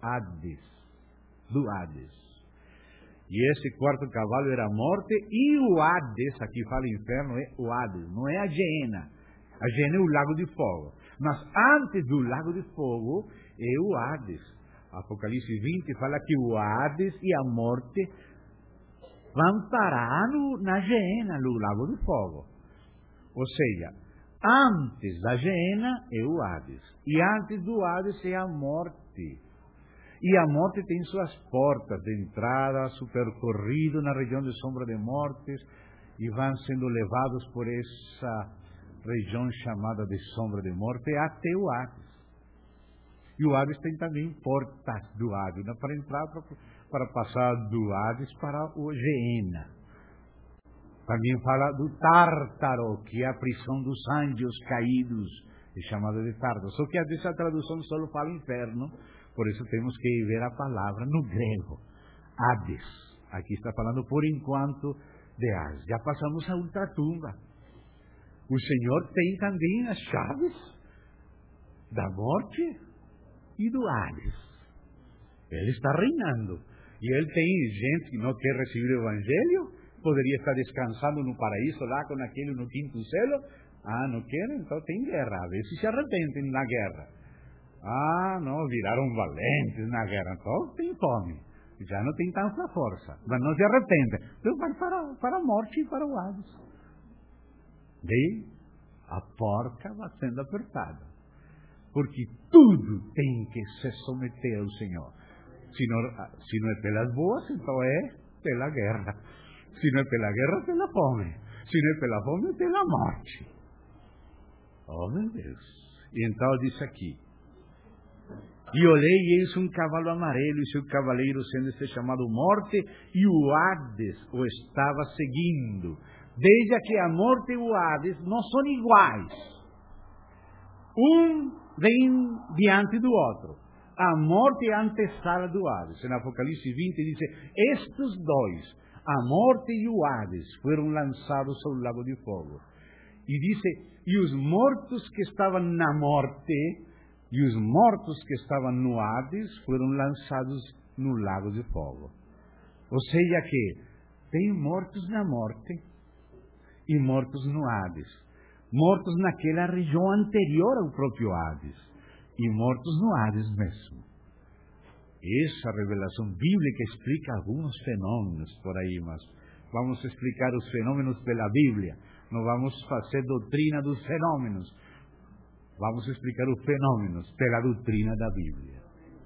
Hades. E esse 4º cavalo era a morte, e o Hades, aqui fala inferno, é o Hades, não é a Geena. A Geena é o lago de fogo. Mas antes do lago de fogo é o Hades. Apocalipse 20 fala que o Hades e a morte vão parar na Geena, no lago de fogo. Ou seja, antes da Geena é o Hades. E antes do Hades é a morte. E a morte tem suas portas de entrada, seu percorrido na região de sombra de mortes, e vão sendo levados por essa região chamada de sombra de morte até o Hades. E o Hades tem também portas do Hades, para entrar, para passar do Hades para o Geena. Também fala do Tártaro, que é a prisão dos anjos caídos, é chamado de Tartarus. Só que essa tradução só fala inferno, por isso temos que ver a palavra no grego, Hades. Aqui está falando por enquanto de Hades. Já passamos a ultratumba. O Senhor tem também as chaves da morte e do Hades. Ele está reinando. E ele tem gente que não quer receber o Evangelho, poderia estar descansando no paraíso lá com aquele no quinto céu. Ah, não querem? Então tem guerra. A ver se arrependem na guerra. Ah, não, viraram valentes na guerra. Então tem fome. Já não tem tanta força. Mas não se arrependem. Então vai para a morte e para o Hades. Daí a porca vai sendo apertada. Porque tudo tem que se submeter ao Senhor. Se não é pelas boas, então é pela guerra. Se não é pela guerra, é pela fome. Se não é pela fome, é pela morte. Oh, meu Deus. E então diz aqui: e olhei e eis um cavalo amarelo, e seu cavaleiro sendo este chamado Morte, e o Hades o estava seguindo. Veja que a morte e o Hades não são iguais. Um vem diante do outro. A morte é a antessala do Hades. Em Apocalipse 20 diz: estes dois, a morte e o Hades, foram lançados ao lago de fogo. E diz: e os mortos que estavam na morte e os mortos que estavam no Hades foram lançados no lago de fogo. Ou seja que tem mortos na morte e mortos no Hades. Mortos naquela região anterior ao próprio Hades. E mortos no Hades mesmo. Essa revelação bíblica explica alguns fenômenos por aí, mas vamos explicar os fenômenos pela Bíblia. Não vamos fazer doutrina dos fenômenos. Vamos explicar os fenômenos pela doutrina da Bíblia.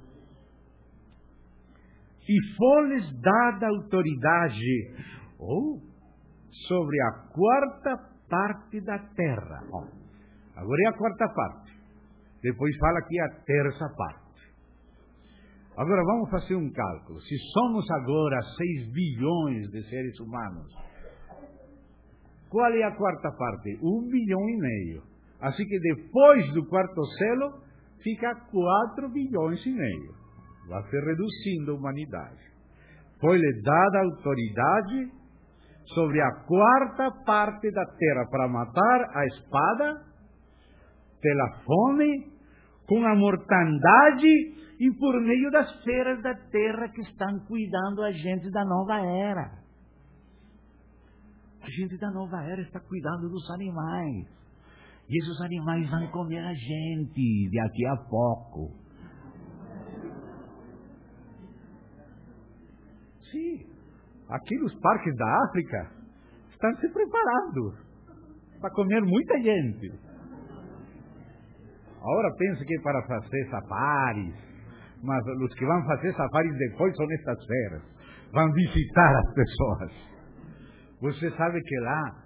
E foi-lhes dada autoridade sobre a quarta parte da terra. Agora é a quarta parte. Depois fala aqui a terça parte. Agora vamos fazer um cálculo. Se somos agora 6 bilhões de seres humanos, qual é a quarta parte? 1,5 bilhão. Assim que depois do quarto selo, fica 4,5 bilhões. Vai se reduzindo a humanidade. Foi-lhe dada autoridade sobre a quarta parte da terra para matar a espada, pela fome, com a mortandade e por meio das feras da terra que estão cuidando a gente da nova era. A gente da nova era está cuidando dos animais. E esses animais vão comer a gente daqui a pouco. Sim, aqui nos parques da África estão se preparando para comer muita gente. Agora penso que é para fazer safaris, mas os que vão fazer safaris depois são estas feras. Vão visitar as pessoas. Você sabe que lá,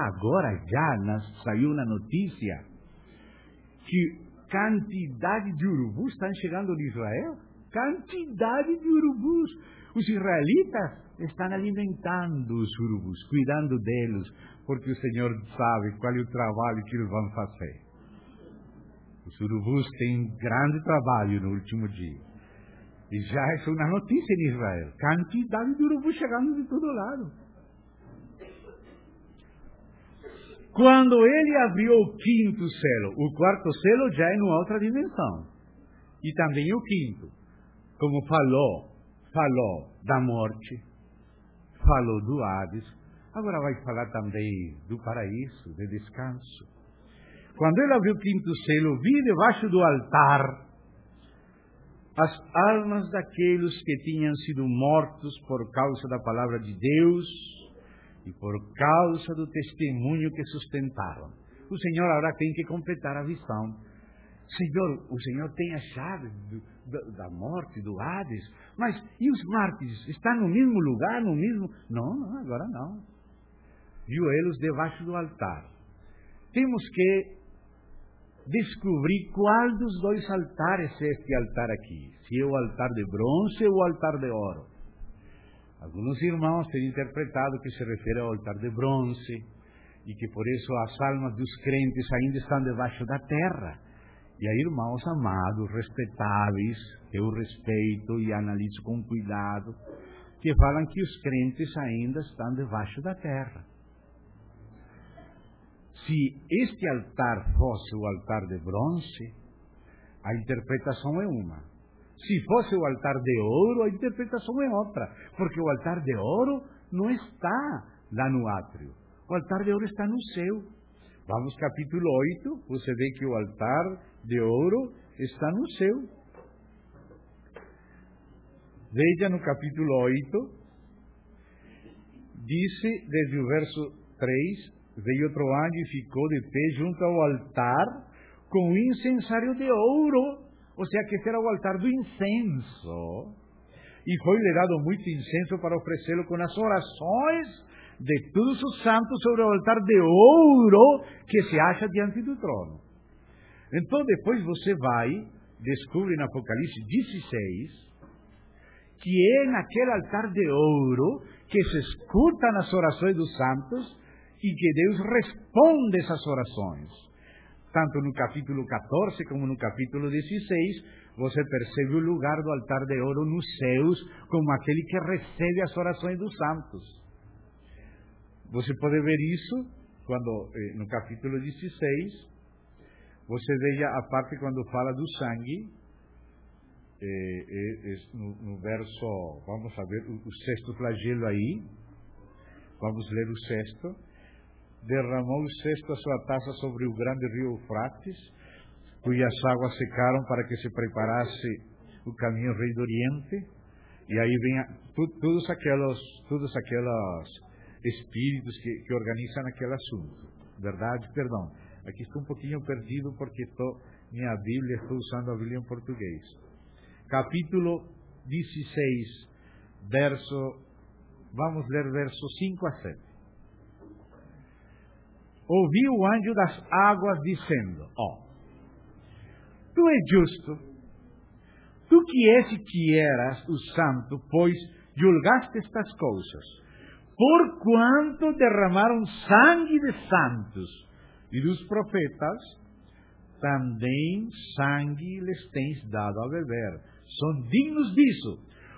saiu na notícia que quantidade de urubus estão chegando em Israel. Quantidade de urubus. Os israelitas estão alimentando os urubus, cuidando deles, porque o Senhor sabe qual é o trabalho que eles vão fazer. Os urubus têm grande trabalho no último dia. E já é uma notícia em Israel. Quantidade de urubus chegando de todo lado. Quando ele abriu o quinto selo, o quarto selo já é numa outra dimensão. E também o quinto. Como falou da morte, falou do Hades, agora vai falar também do paraíso, de descanso. Quando ele abriu o quinto selo, vi debaixo do altar as almas daqueles que tinham sido mortos por causa da palavra de Deus e por causa do testemunho que sustentaram. O Senhor agora tem que completar a visão. Senhor, o Senhor tem a chave da morte, do Hades, mas e os mártires? Estão no mesmo lugar, no mesmo... Não, agora não. Viu eles debaixo do altar. Temos que descobrir qual dos dois altares é este altar aqui. Se é o altar de bronze ou o altar de ouro. Alguns irmãos têm interpretado que se refere ao altar de bronze, e que por isso as almas dos crentes ainda estão debaixo da terra. E aí, irmãos amados, respeitáveis, que eu respeito e analiso com cuidado, que falam que os crentes ainda estão debaixo da terra. Se este altar fosse o altar de bronze, a interpretação é uma. Se fosse o altar de ouro, a interpretação é outra. Porque o altar de ouro não está lá no átrio. O altar de ouro está no céu. Vamos capítulo 8, você vê que o altar de ouro está no céu. Veja no capítulo 8, disse desde o verso 3, veio outro anjo e ficou de pé junto ao altar com o incensário de ouro, ou seja, que esse era o altar do incenso. E foi-lhe dado muito incenso para oferecê-lo com as orações de todos os santos sobre o altar de ouro que se acha diante do trono. Então depois você vai, descobre no Apocalipse 16, que é naquele altar de ouro que se escutam as orações dos santos e que Deus responde essas orações. Tanto no capítulo 14 como no capítulo 16, você percebe o lugar do altar de ouro nos céus como aquele que recebe as orações dos santos. Você pode ver isso quando, no capítulo 16, você veja a parte quando fala do sangue, no verso, vamos ver, o sexto flagelo aí, vamos ler o sexto. Derramou o sexto a sua taça sobre o grande rio Eufrates, cujas águas secaram para que se preparasse o caminho ao rei do Oriente. E aí vem todos aqueles espíritos que organizam aquele assunto. Verdade? Perdão. Aqui estou um pouquinho perdido porque minha Bíblia, estou usando a Bíblia em português. Capítulo 16, vamos ler versos 5 a 7. Ouvi o anjo das águas dizendo: tu és justo, tu que és e que eras o santo, pois julgaste estas coisas, porquanto derramaram sangue de santos e dos profetas, também sangue lhes tens dado a beber. São dignos disso.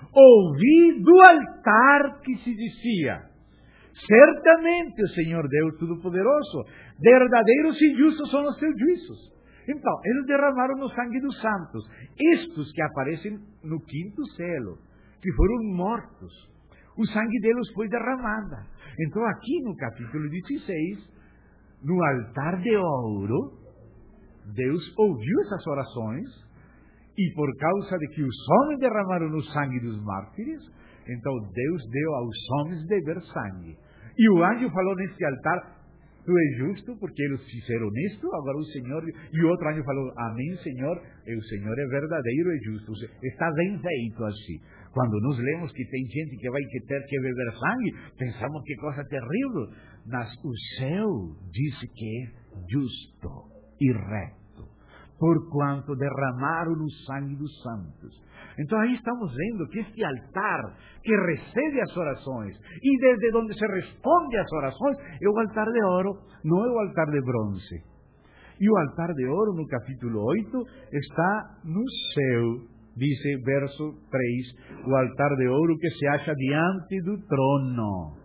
Ouvi do altar que se dizia: certamente o Senhor Deus Todo-Poderoso, verdadeiros e justos são os seus juízos. Então, eles derramaram o sangue dos santos, estes que aparecem no quinto selo, que foram mortos. O sangue deles foi derramado. Então, aqui no capítulo 16, no altar de ouro, Deus ouviu essas orações, e por causa de que os homens derramaram o sangue dos mártires, então Deus deu aos homens beber sangue. E o anjo falou nesse altar: tu és justo, porque eles fizeram isto. Agora o Senhor, e o outro anjo falou: amém, Senhor, e o Senhor é verdadeiro e justo. Está bem feito assim. Quando nós lemos que tem gente que vai ter que beber sangue, pensamos que coisa terrível. Mas o céu disse que é justo e reto, porquanto derramaram o sangue dos santos. Então aí estamos vendo que este altar que recebe as orações e desde onde se responde às orações é o altar de ouro, não é o altar de bronze. E o altar de ouro no capítulo 8 está no céu, diz verso 3, o altar de ouro que se acha diante do trono.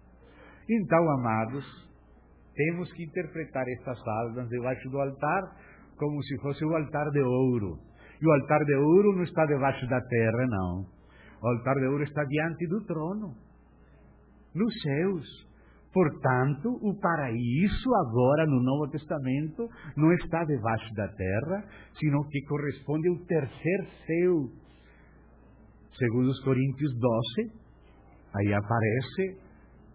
Então, amados, temos que interpretar estas almas debaixo do altar como se fosse o altar de ouro. E o altar de ouro não está debaixo da terra, não. O altar de ouro está diante do trono, nos céus. Portanto, o paraíso agora no Novo Testamento não está debaixo da terra, sino que corresponde ao terceiro céu. Segundo os Coríntios 12, aí aparece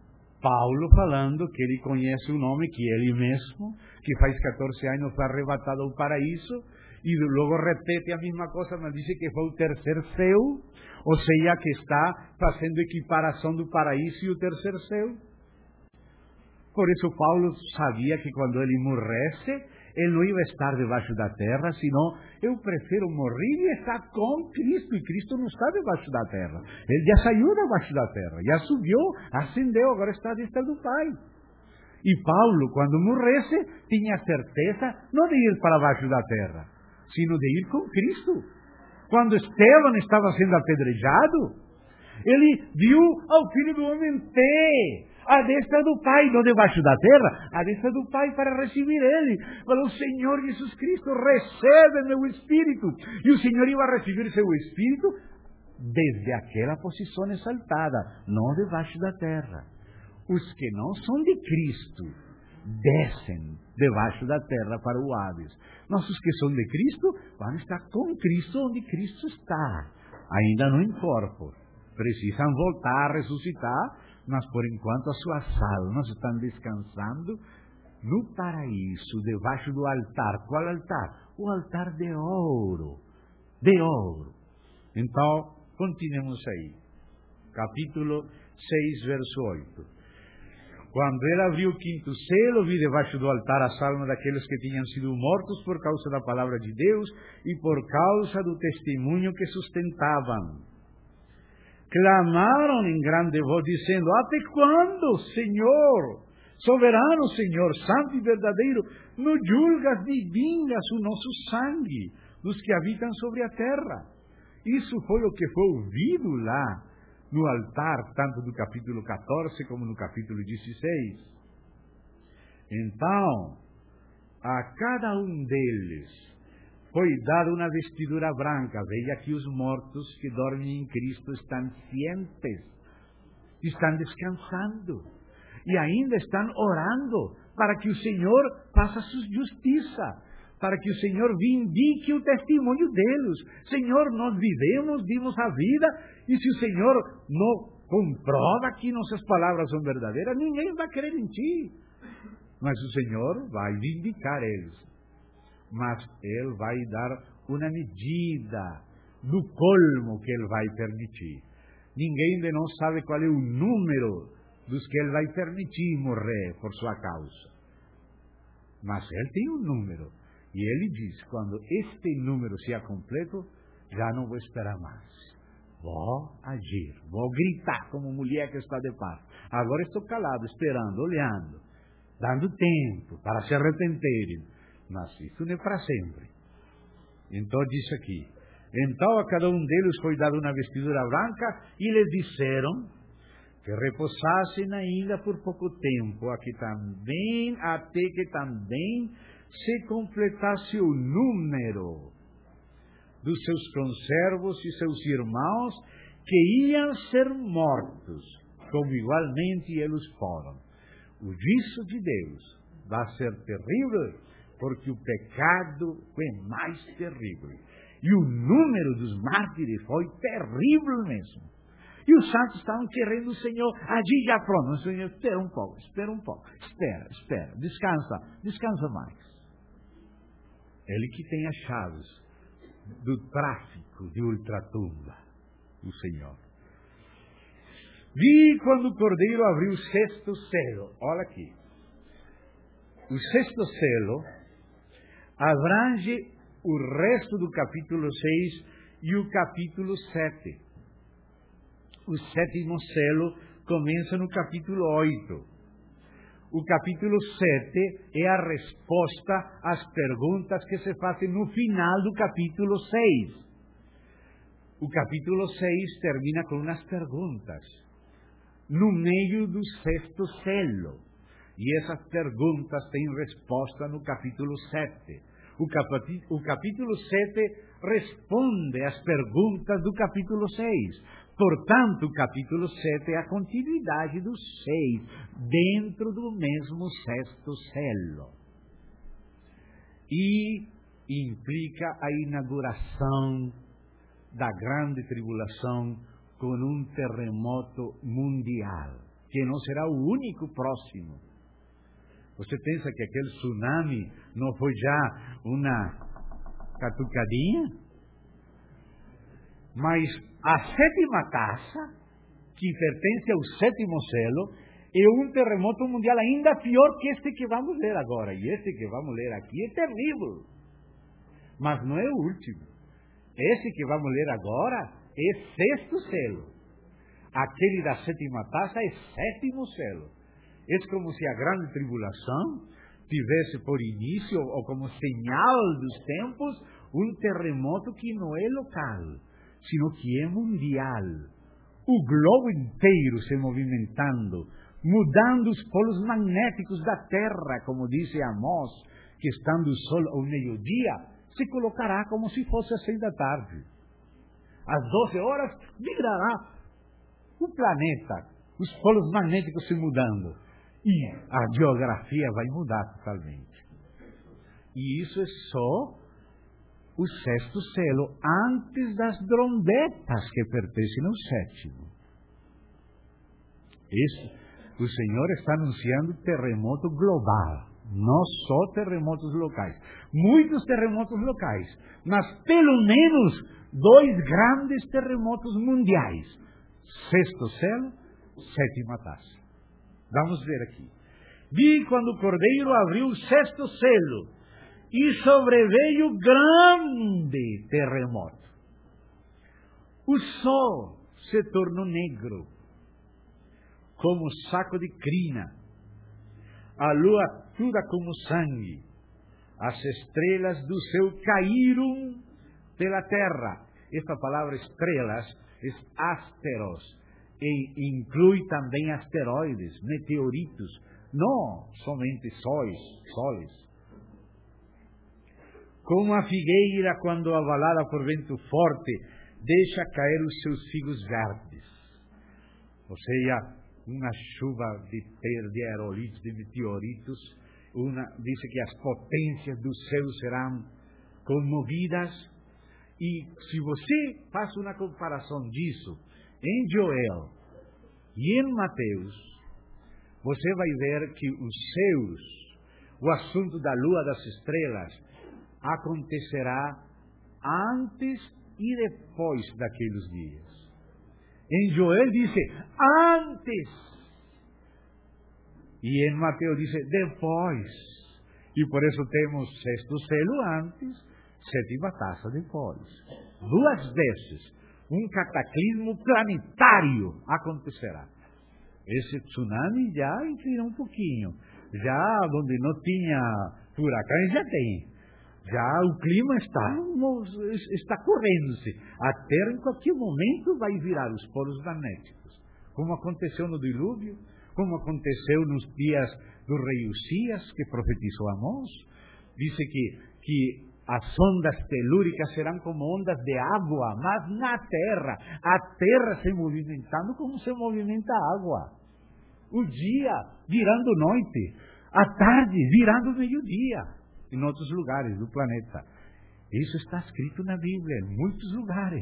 Paulo falando que ele conhece o nome, que ele mesmo, que faz 14 anos foi arrebatado ao paraíso, e logo repete a mesma coisa, mas diz que foi o terceiro céu, ou seja, que está fazendo equiparação do paraíso e o terceiro céu. Por isso Paulo sabia que quando ele morresse, ele não ia estar debaixo da terra, senão eu prefiro morrer e estar com Cristo, e Cristo não está debaixo da terra. Ele já saiu debaixo da terra, já subiu, ascendeu, agora está à destra do Pai. E Paulo, quando morresse, tinha certeza não de ir para baixo da terra, sino de ir com Cristo. Quando Estevão estava sendo apedrejado, ele viu ao Filho do Homem em pé, à destra do Pai, não debaixo da terra, à destra do Pai para receber ele. Falou: Senhor Jesus Cristo, recebe meu Espírito. E o Senhor ia receber seu Espírito desde aquela posição exaltada, não debaixo da terra. Os que não são de Cristo descem debaixo da terra para o Hades. Mas os que são de Cristo vão estar com Cristo onde Cristo está, ainda não em corpo. Precisam voltar a ressuscitar, mas por enquanto as suas almas estão descansando no paraíso, debaixo do altar. Qual altar? O altar de ouro. De ouro. Então, continuemos aí. Capítulo 6, verso 8. Quando ele abriu o quinto selo, vi debaixo do altar as almas daqueles que tinham sido mortos por causa da palavra de Deus e por causa do testemunho que sustentavam. Clamaram em grande voz, dizendo: até quando, Senhor, soberano Senhor, santo e verdadeiro, nos julgas e vingas o nosso sangue dos que habitam sobre a terra? Isso foi o que foi ouvido lá no altar, tanto do capítulo 14 como no capítulo 16. Então, a cada um deles foi dada uma vestidura branca. Veja que os mortos que dormem em Cristo estão cientes, estão descansando e ainda estão orando para que o Senhor faça sua justiça, para que o Senhor vindique o testemunho deles. Senhor, nós vivemos, dimos a vida, e se o Senhor não comprova que nossas palavras são verdadeiras, ninguém vai crer em Ti. Mas o Senhor vai vindicar eles. Mas Ele vai dar uma medida do colmo que Ele vai permitir. Ninguém de nós sabe qual é o número dos que Ele vai permitir morrer por sua causa. Mas Ele tem um número. E Ele diz: quando este número seja completo, já não vou esperar mais. Vou agir, vou gritar como mulher que está de paz. Agora estou calado, esperando, olhando, dando tempo para se arrependerem. Mas isso não é para sempre. Então diz aqui: então a cada um deles foi dada uma vestidura branca, e lhes disseram que repousassem ainda por pouco tempo, até que também se completasse o número dos seus conservos e seus irmãos, que iam ser mortos, como igualmente eles foram. O juízo de Deus vai ser terrível, porque o pecado foi mais terrível. E o número dos mártires foi terrível mesmo. E os santos estavam querendo o Senhor agir já pronto. O Senhor: espera um pouco, espera, descansa mais. Ele que tem as chaves do tráfico de ultratumba, o Senhor. Vi quando o Cordeiro abriu o sexto selo. Olha aqui. O sexto selo abrange o resto do capítulo 6 e o capítulo 7. O sétimo selo começa no capítulo 8. O capítulo 7 é a resposta às perguntas que se fazem no final do capítulo 6. O capítulo 6 termina com umas perguntas no meio do sexto selo. E essas perguntas têm resposta no capítulo 7. O capítulo 7 responde às perguntas do capítulo 6. Portanto, o capítulo 7 é a continuidade do 6, dentro do mesmo sexto selo. E implica a inauguração da grande tribulação com um terremoto mundial, que não será o único próximo. Você pensa que aquele tsunami não foi já uma catucadinha? Mas a sétima taça, que pertence ao sétimo selo, é um terremoto mundial ainda pior que este que vamos ler agora. E este que vamos ler aqui é terrível. Mas não é o último. Esse que vamos ler agora é sexto selo. Aquele da sétima taça é sétimo selo. É como se a grande tribulação tivesse por início, ou como señal dos tempos, um terremoto que não é local, sino que é mundial. O globo inteiro se movimentando, mudando os polos magnéticos da Terra, como disse Amós, que estando o sol ao meio-dia, se colocará como se fosse às 6 da tarde. Às 12 horas, virará o planeta, os polos magnéticos se mudando. E a geografia vai mudar totalmente. E isso é só o sexto selo, antes das trombetas que pertencem ao sétimo. Isso, o Senhor está anunciando terremoto global, não só terremotos locais. Muitos terremotos locais, mas pelo menos 2 grandes terremotos mundiais. Sexto selo, sétima taça. Vamos ver aqui. Vi quando o Cordeiro abriu o sexto selo, e sobreveio grande terremoto. O sol se tornou negro, como saco de crina. A lua toda como sangue. As estrelas do céu caíram pela terra. Esta palavra estrelas é asteros, e inclui também asteroides, meteoritos, não somente soles. Como a figueira, quando abalada por vento forte, deixa cair os seus figos verdes. Ou seja, uma chuva de aerolitos, de meteoritos, diz que as potências do céu serão comovidas. E se você faz uma comparação disso em Joel e em Mateus, você vai ver que o assunto da lua, das estrelas, acontecerá antes e depois daqueles dias. Em Joel diz antes, e em Mateus diz depois. E por isso temos sexto selo antes, sétima taça depois. 2 vezes um cataclismo planetário acontecerá. Esse tsunami já inclinou um pouquinho. Já onde não tinha furacões, já tem. Já o clima está correndo-se. A Terra, em qualquer momento, vai virar os polos magnéticos. Como aconteceu no dilúvio, como aconteceu nos dias do rei Uzias, que profetizou Amós. Disse que as ondas telúricas serão como ondas de água, mas na Terra. A Terra se movimentando como se movimenta a água. O dia virando noite, a tarde virando meio-dia. Em outros lugares do planeta. Isso está escrito na Bíblia, em muitos lugares.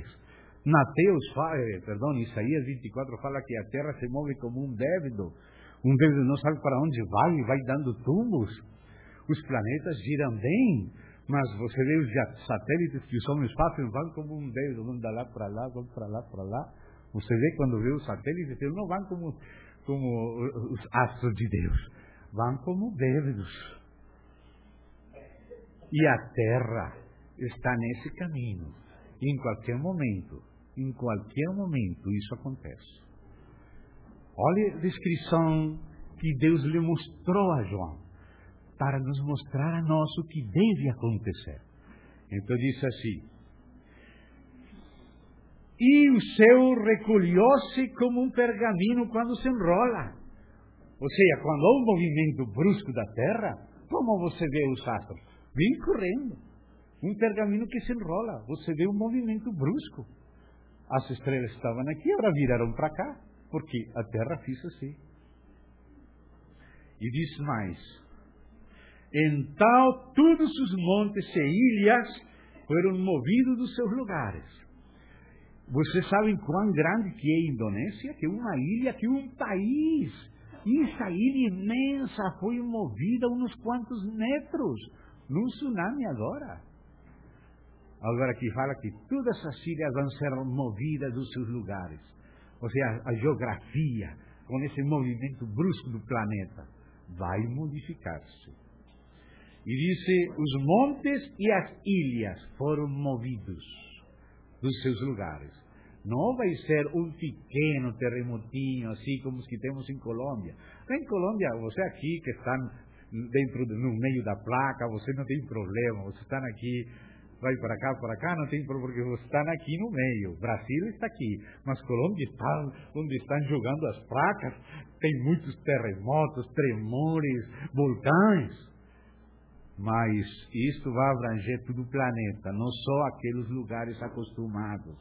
Isaías 24 fala que a terra se move como um dévido. Um dévido não sabe para onde vai dando tumbos. Os planetas giram bem, mas você vê os satélites que os homens fazem, vão como um dévido, vão de lá para lá, vão para lá, para lá. Você vê quando vê os satélites, eles não vão como os astros de Deus, vão como dévidos. E a Terra está nesse caminho. Em qualquer momento isso acontece. Olha a descrição que Deus lhe mostrou a João, para nos mostrar a nós o que deve acontecer. Então disse assim: e o céu recolheu-se como um pergaminho quando se enrola. Ou seja, quando há um movimento brusco da Terra, como você vê os astros? Vem correndo. Um pergaminho que se enrola. Você vê um movimento brusco. As estrelas estavam aqui, agora viraram para cá, porque a Terra fez assim. E diz mais: então todos os montes e ilhas foram movidos dos seus lugares. Vocês sabem quão grande que é a Indonésia? Que é uma ilha, que é um país. E essa ilha imensa foi movida uns quantos metros num tsunami agora. Agora aqui fala que todas as ilhas vão ser movidas dos seus lugares. Ou seja, a geografia, com esse movimento brusco do planeta, vai modificar-se. E disse: os montes e as ilhas foram movidos dos seus lugares. Não vai ser um pequeno terremotinho, assim como os que temos em Colômbia. Em Colômbia, você aqui que está no meio da placa, você não tem problema. Você está aqui, vai para cá, não tem problema, porque você está aqui no meio. Brasil está aqui, mas Colômbia está onde estão jogando as placas. Tem muitos terremotos, tremores, vulcões. Mas isto vai abranger todo o planeta, não só aqueles lugares acostumados.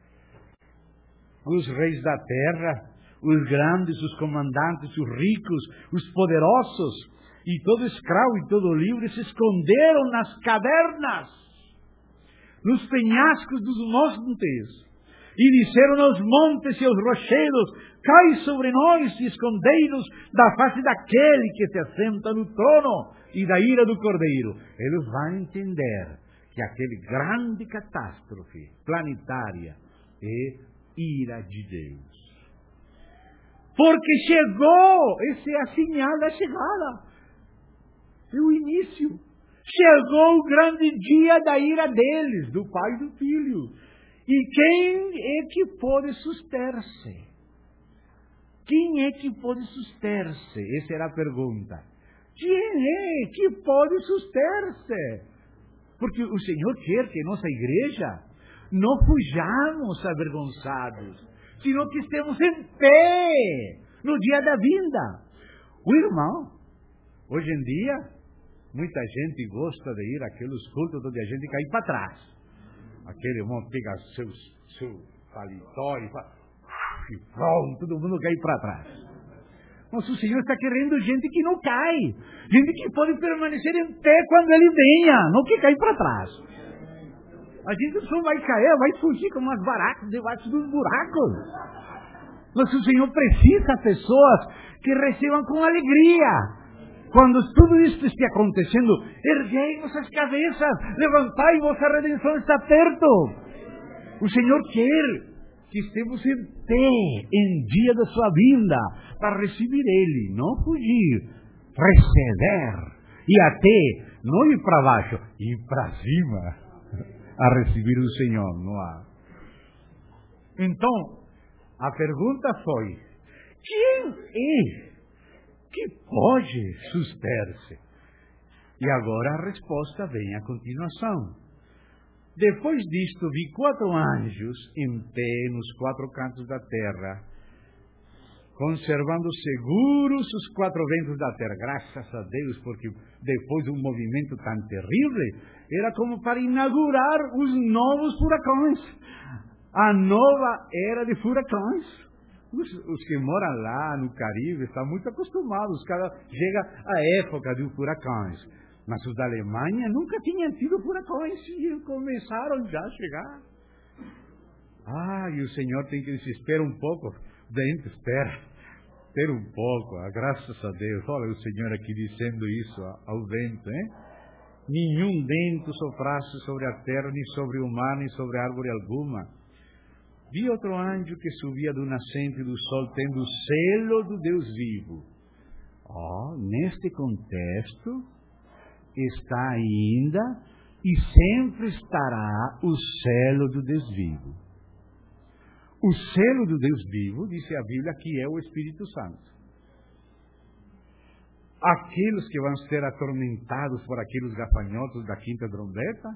Os reis da terra, os grandes, os comandantes, os ricos, os poderosos, e todo escravo e todo livre se esconderam nas cavernas, nos penhascos dos montes, e disseram aos montes e aos rochedos: cai sobre nós e escondei-nos da face daquele que se assenta no trono e da ira do Cordeiro. Eles vão entender que aquele grande catástrofe planetária é ira de Deus. Porque chegou, essa é a sinal da chegada, é o início. Chegou o grande dia da ira deles, do Pai e do Filho. E quem é que pode suster-se? Quem é que pode suster-se? Essa era a pergunta. Quem é que pode suster-se? Porque o Senhor quer que nossa igreja não fujamos avergonzados, sino que estemos em pé no dia da vinda. O irmão, hoje em dia, muita gente gosta de ir àqueles cultos onde a gente cai para trás. Aquele irmão pega seu paletó e pronto, todo mundo cai para trás. Mas o Senhor está querendo gente que não cai, gente que pode permanecer em pé quando Ele venha, não que cai para trás. A gente só vai cair, vai fugir como umas baratas debaixo dos buracos. Mas o Senhor precisa de pessoas que recebam com alegria. Quando tudo isso estiver acontecendo, erguei vossas cabeças, levantai, vossa redenção está perto. O Senhor quer que estemos em pé em dia da sua vinda, para receber Ele, não fugir, receber, e até, não ir para baixo, ir para cima, a receber o Senhor, não há. Então, a pergunta foi: quem é que pode suster-se? E agora a resposta vem à continuação. Depois disto, vi 4 anjos em pé nos 4 cantos da terra, conservando seguros os 4 ventos da terra. Graças a Deus, porque depois de um movimento tão terrível, era como para inaugurar os novos furacões, a nova era de furacões. Os que moram lá no Caribe estão muito acostumados, chega a época de furacões. Mas os da Alemanha nunca tinham tido furacões e começaram já a chegar. E o Senhor tem que dizer: espera um pouco, vento, espera um pouco, graças a Deus. Olha o Senhor aqui dizendo isso ao vento, hein? Nenhum vento soprasse sobre a terra, nem sobre o mar, nem sobre árvore alguma. Vi outro anjo que subia do nascente do sol, tendo o selo do Deus vivo. Neste contexto está ainda e sempre estará o selo do Deus vivo. O selo do Deus vivo, disse a Bíblia, que é o Espírito Santo. Aqueles que vão ser atormentados por aqueles gafanhotos da quinta trombeta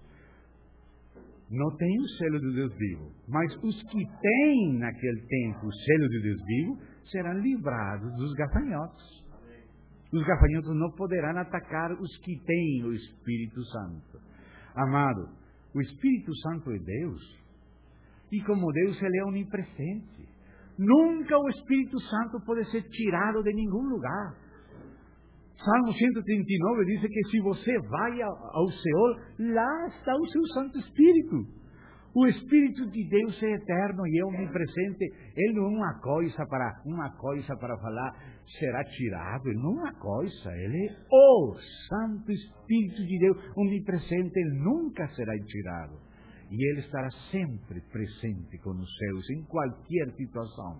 não têm o selo do Deus vivo, mas os que têm naquele tempo o selo do Deus vivo serão livrados dos gafanhotos. Os gafanhotos não poderão atacar os que têm o Espírito Santo. Amado, o Espírito Santo é Deus, e como Deus Ele é onipresente. Nunca o Espírito Santo pode ser tirado de nenhum lugar. Salmo 139 diz que se você vai ao Seol, lá está o seu Santo Espírito. O Espírito de Deus é eterno e é onipresente. Ele não é uma coisa para falar, será tirado. Ele não é uma coisa, Ele é o Santo Espírito de Deus, onipresente. Ele nunca será tirado. E Ele estará sempre presente com os seus, em qualquer situação.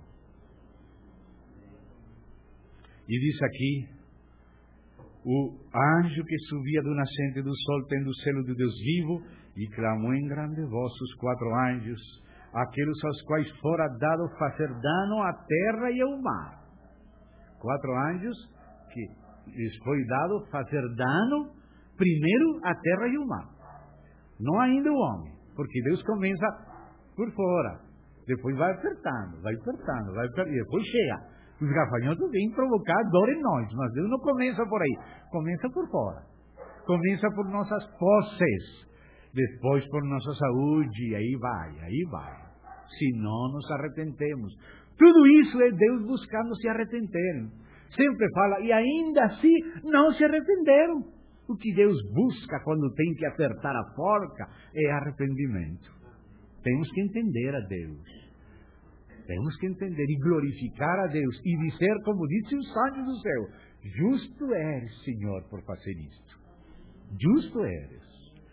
E diz aqui: o anjo que subia do nascente do sol, tendo o selo de Deus vivo, e clamou em grande voz os 4 anjos, aqueles aos quais fora dado fazer dano à terra e ao mar. 4 anjos que lhes foi dado fazer dano primeiro à terra e ao mar. Não ainda o homem, porque Deus começa por fora, depois vai apertando, e depois chega. Os gafanhotos vêm provocar dor em nós, mas Deus não começa por aí, começa por fora. Começa por nossas posses, depois por nossa saúde, e aí vai. Se não nos arrependemos. Tudo isso é Deus buscando se arrependerem. Sempre fala, e ainda assim não se arrependeram. O que Deus busca quando tem que apertar a porca é arrependimento. Temos que entender a Deus. Temos que entender e glorificar a Deus e dizer, como disse os anjos do céu, justo eres, Senhor, por fazer isto. Justo eres.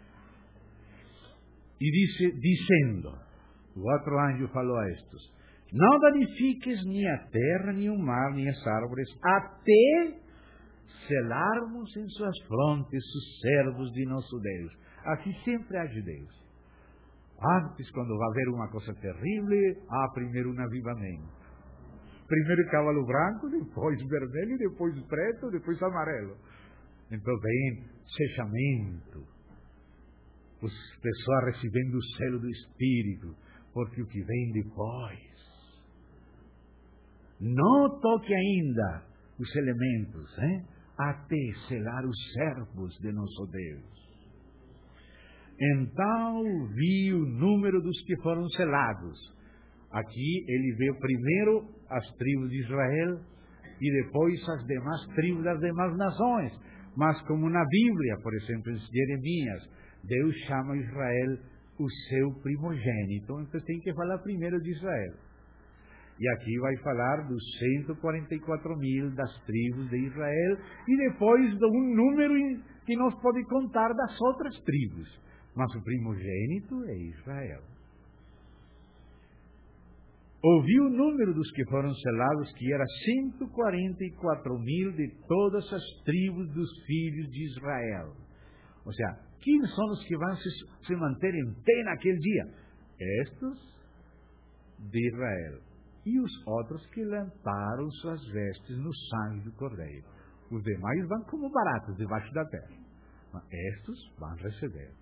E dizendo, o outro anjo falou a estes, não danifiques nem a terra, nem o mar, nem as árvores, até selarmos em suas frontes os servos de nosso Deus. Assim sempre age Deus. Antes, quando vai haver uma coisa terrível, há primeiro um avivamento. Primeiro cavalo branco, depois vermelho, depois preto, depois amarelo. Então vem fechamento. As pessoas recebendo o selo do Espírito, porque o que vem depois. Não toque ainda os elementos, até selar os servos de nosso Deus. Então vi o número dos que foram selados. Aqui ele vê primeiro as tribos de Israel e depois as demais tribos das demais nações. Mas como na Bíblia, por exemplo, em Jeremias, Deus chama Israel o seu primogênito. Então tem que falar primeiro de Israel. E aqui vai falar dos 144.000 das tribos de Israel e depois de um número que nós pode contar das outras tribos. Mas o primogênito é Israel. Ouvi o número dos que foram selados, que era 144.000 de todas as tribos dos filhos de Israel. Ou seja, quem são os que vão se manter em pé naquele dia? Estes de Israel. E os outros que lamparam suas vestes no sangue do Cordeiro. Os demais vão como baratas debaixo da terra. Mas estes vão receber.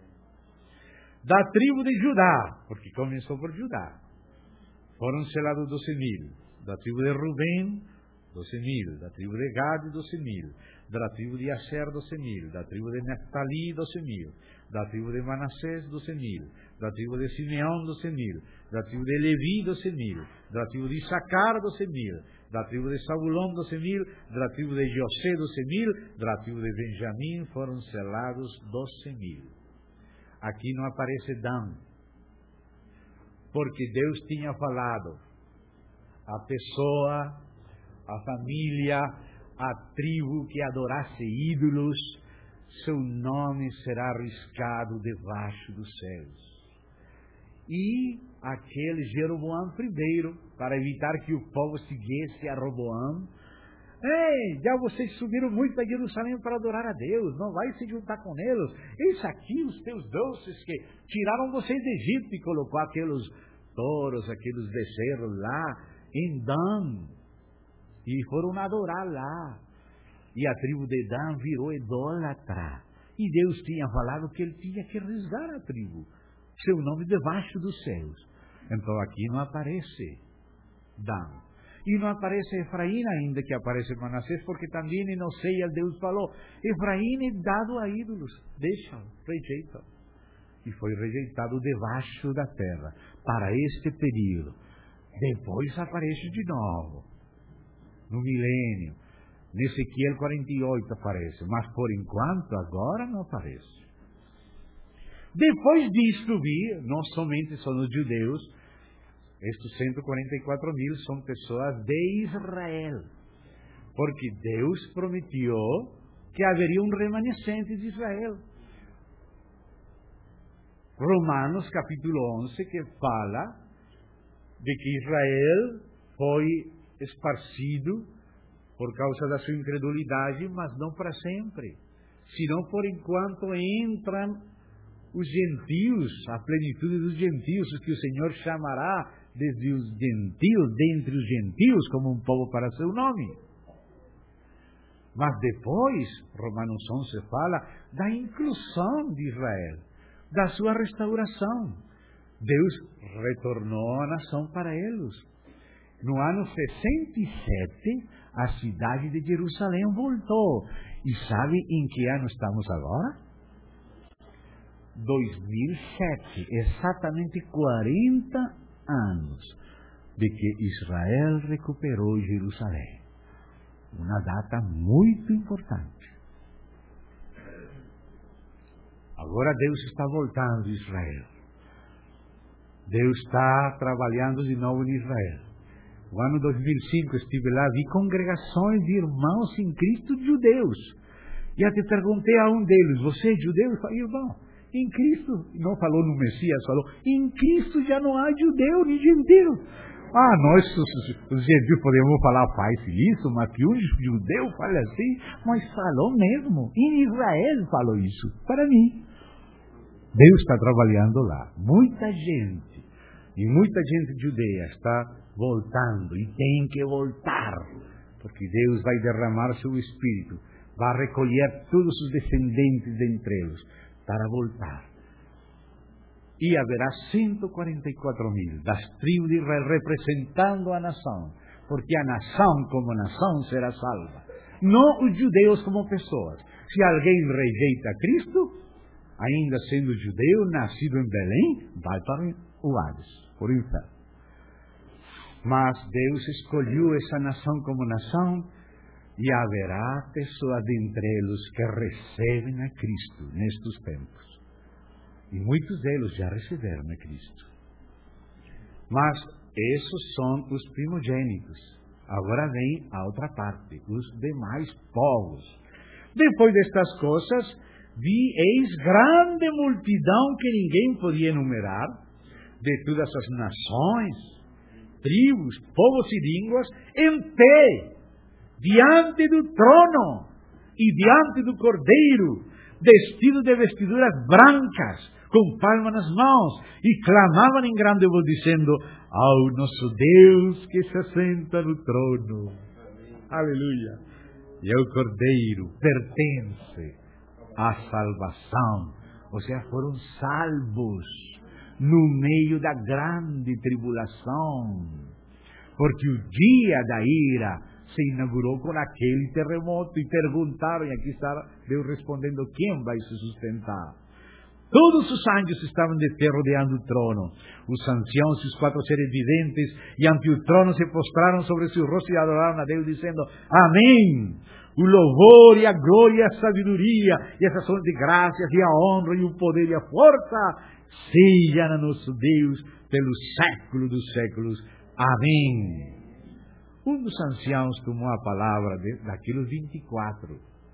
Da tribo de Judá, porque começou por Judá, foram selados 12.000. Da tribo de Rubem, 12.000. Da tribo de Gad, 12.000. Da tribo de Aser, 12.000. Da tribo de Neftali, 12.000. Da tribo de Manassés, 12.000. Da tribo de Simeão, 12.000. Da tribo de Levi, 12.000. Da tribo de Issacar, 12.000. Da tribo de Zabulon, 12.000. Da tribo de José, 12.000. Da tribo de Benjamim foram selados 12.000. Aqui não aparece Dan, porque Deus tinha falado, a pessoa, a família, a tribo que adorasse ídolos, seu nome será arriscado debaixo dos céus. E aquele Jeroboão primeiro, para evitar que o povo seguisse a Roboão, já vocês subiram muito a Jerusalém para adorar a Deus, não vai se juntar com eles. Eis aqui os teus doces que tiraram vocês do Egito e colocou aqueles touros, aqueles bezerros lá em Dan. E foram adorar lá. E a tribo de Dan virou idólatra. E Deus tinha falado que ele tinha que riscar a tribo, seu nome debaixo dos céus. Então aqui não aparece Dan. E não aparece Efraim ainda, que aparece Manassés, porque também em Oseia Deus falou, Efraim é dado a ídolos, deixa, rejeita. E foi rejeitado debaixo da terra, para este período. Depois aparece de novo, no milênio, em Ezequiel 48 aparece, mas por enquanto agora não aparece. Depois disto vi, não somente são os judeus, estes 144.000 são pessoas de Israel, porque Deus prometeu que haveria um remanescente de Israel. Romanos capítulo 11, que fala de que Israel foi esparcido por causa da sua incredulidade, mas não para sempre, senão por enquanto entram os gentios, a plenitude dos gentios, os que o Senhor chamará desde os gentios, dentre os gentios, como um povo para seu nome. Mas depois, Romanos 11 fala da inclusão de Israel, da sua restauração. Deus retornou a nação para eles. No ano 67, a cidade de Jerusalém voltou. E sabe em que ano estamos agora? 2007, exatamente 40 anos de que Israel recuperou Jerusalém. Uma data muito importante. Agora Deus está voltando a Israel. Deus está trabalhando de novo em Israel. No ano 2005 estive lá, vi congregações de irmãos em Cristo judeus. E até perguntei a um deles, você é judeu? Eu falei, irmão, em Cristo, não falou no Messias, falou, em Cristo já não há judeu nem gentil. Nós, os gentios, podemos falar faz isso, mas que um judeu fale assim, mas falou mesmo. Em Israel falou isso, para mim. Deus está trabalhando lá. Muita gente, e muita gente judeia está voltando, e tem que voltar, porque Deus vai derramar seu Espírito, vai recolher todos os descendentes dentre eles, para voltar. E haverá 144.000 das tribos de Israel representando a nação, porque a nação como nação será salva. Não os judeus como pessoas. Se alguém rejeita Cristo, ainda sendo judeu, nascido em Belém, vai para o Hades, por inferno. Mas Deus escolheu essa nação como nação, e haverá pessoas dentre eles que recebem a Cristo nestes tempos. E muitos deles já receberam a Cristo. Mas esses são os primogênitos. Agora vem a outra parte, os demais povos. Depois destas coisas, vi eis grande multidão que ninguém podia enumerar, de todas as nações, tribos, povos e línguas, em pé, diante do trono e diante do Cordeiro, vestidos de vestiduras brancas, com palmas nas mãos, e clamavam em grande voz, dizendo, ao nosso Deus que se assenta no trono. Aleluia! E ao Cordeiro pertence a salvação, ou seja, foram salvos no meio da grande tribulação, porque o dia da ira se inaugurou com aquele terremoto, e perguntaram, e aqui está Deus respondendo, quem vai se sustentar? Todos os anjos estavam de pé rodeando o trono. Os anciãos e os 4 seres viventes, e ante o trono se postraram sobre seu rosto e adoraram a Deus, dizendo, Amém! O louvor e a glória e a sabedoria, e as ações de graças, e a honra, e o poder e a força, sejam a nosso Deus pelos séculos dos séculos. Amém! Um dos anciãos tomou a palavra daqueles 24,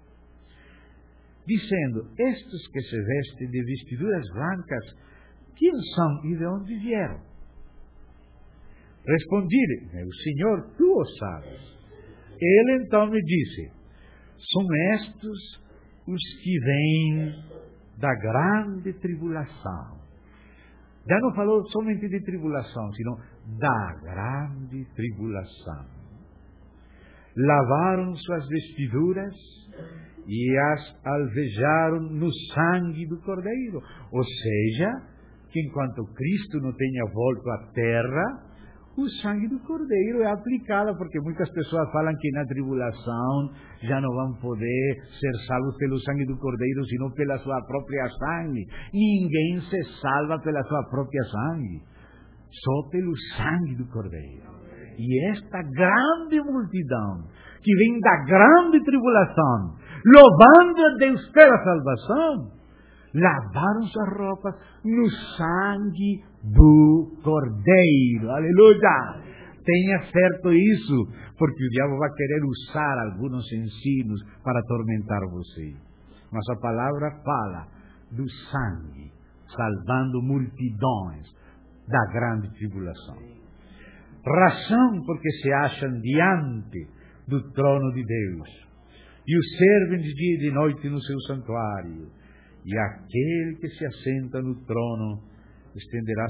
dizendo, estes que se vestem de vestiduras brancas, quem são e de onde vieram? Respondi-lhe, meu Senhor, tu o sabes. Ele então me disse, são estes os que vêm da grande tribulação. Já não falou somente de tribulação, sino da grande tribulação. Lavaram suas vestiduras e as alvejaram no sangue do Cordeiro. Ou seja, que enquanto Cristo não tenha volto à terra, o sangue do Cordeiro é aplicado, porque muitas pessoas falam que na tribulação já não vão poder ser salvos pelo sangue do Cordeiro, senão pela sua própria sangue. Ninguém se salva pela sua própria sangue, só pelo sangue do Cordeiro. E esta grande multidão, que vem da grande tribulação, louvando a Deus pela salvação, lavaram suas roupas no sangue do Cordeiro. Aleluia! Tenha certo isso, porque o diabo vai querer usar alguns ensinos para atormentar você. Mas a palavra fala do sangue, salvando multidões da grande tribulação. Razão porque se acham diante do trono de Deus, e o servem de dia e de noite no seu santuário, e aquele que se assenta no trono estenderá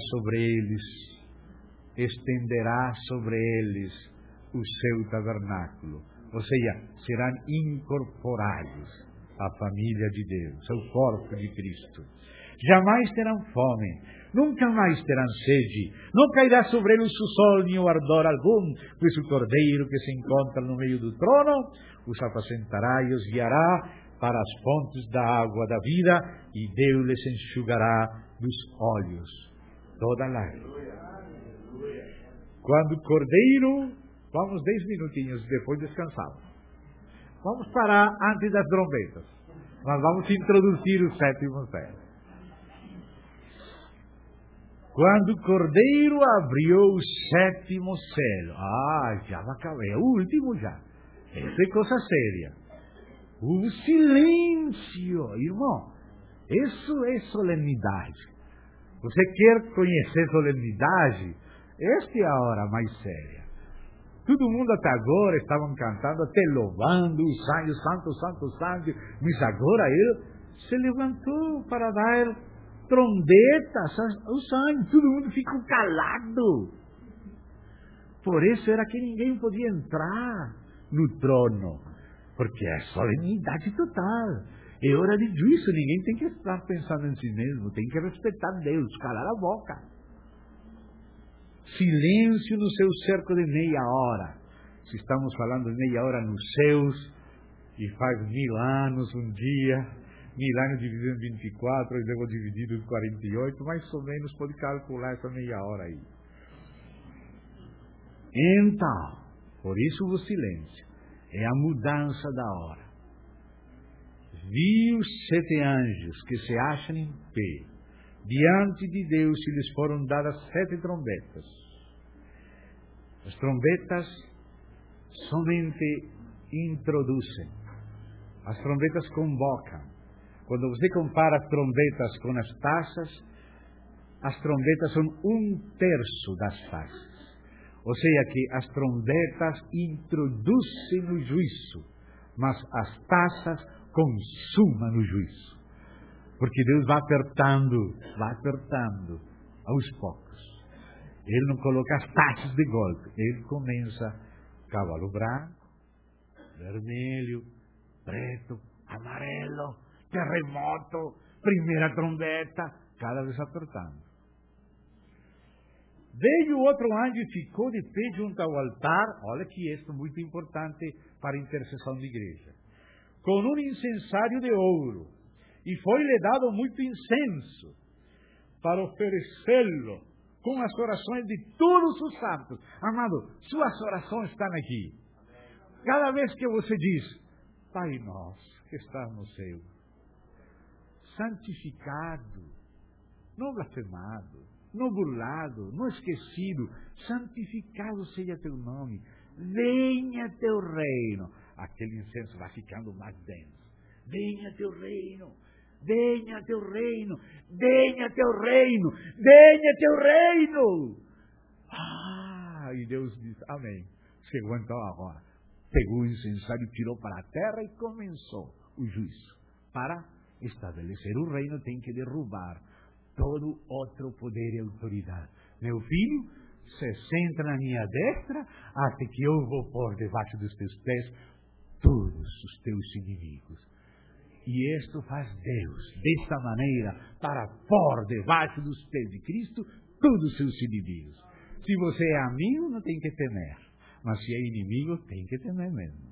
sobre eles o seu tabernáculo. Ou seja, serão incorporados à família de Deus, ao corpo de Cristo. Jamais terão fome, nunca mais terão sede, não cairá sobre eles o sol nem o ardor algum, pois o Cordeiro que se encontra no meio do trono os apacentará e os guiará para as fontes da água da vida, e Deus lhes enxugará dos olhos toda lágrima. Quando o Cordeiro, vamos 10 minutinhos, depois descansamos. Vamos parar antes das trombetas. Nós vamos introduzir o 7º selo. Quando o Cordeiro abriu o 7º selo, já vai acabar, é o último já. Essa é coisa séria. O silêncio, irmão, isso é solenidade. Você quer conhecer solenidade? Esta é a hora mais séria. Todo mundo até agora estavam cantando, até louvando os anjos, santo, santo, santo. Mas agora ele se levantou para dar trombetas aos anjos. Todo mundo ficou calado. Por isso era que ninguém podia entrar no trono. Porque é solenidade total. É hora de juízo. Ninguém tem que estar pensando em si mesmo. Tem que respeitar Deus, calar a boca. Silêncio no seu cerco de meia hora. Se estamos falando de meia hora nos céus, e faz 1000 anos um dia, 1000 anos dividido em 24, e devo dividido em 48, mais ou menos pode calcular essa meia hora aí. Então, por isso o silêncio é a mudança da hora. Vi os 7 anjos que se acham em pé diante de Deus, e lhes foram dadas 7 trombetas. As trombetas somente introduzem. As trombetas convocam. Quando você compara as trombetas com as taças, as trombetas são 1/3 das taças. Ou seja, que as trombetas introduzem o juízo, mas as taças consumam o juízo. Porque Deus vai apertando aos poucos. Ele não coloca as taças de golpe. Ele começa cavalo branco, vermelho, preto, amarelo, terremoto, primeira trombeta, cada vez apertando. Veio outro anjo e ficou de pé junto ao altar. Olha que isso é muito importante para a intercessão da igreja. Com um incensário de ouro. E foi-lhe dado muito incenso para oferecê-lo com as orações de todos os santos. Amado, suas orações estão aqui. Cada vez que você diz, Pai nosso que estás no céu, santificado, não blasfemado, não burlado, não esquecido, santificado seja teu nome, venha teu reino. Aquele incenso vai ficando mais denso. Venha teu reino. Venha teu reino, venha teu reino, venha teu reino. E Deus diz, amém. Chegou então a hora. Pegou o incensário, tirou para a terra e começou o juízo. Para estabelecer o reino tem que derrubar todo outro poder e autoridade. Meu filho, se senta na minha destra, até que eu vou pôr debaixo dos teus pés todos os teus inimigos. E isto faz Deus, desta maneira, para pôr debaixo dos pés de Cristo todos os seus inimigos. Se você é amigo, não tem que temer. Mas se é inimigo, tem que temer mesmo.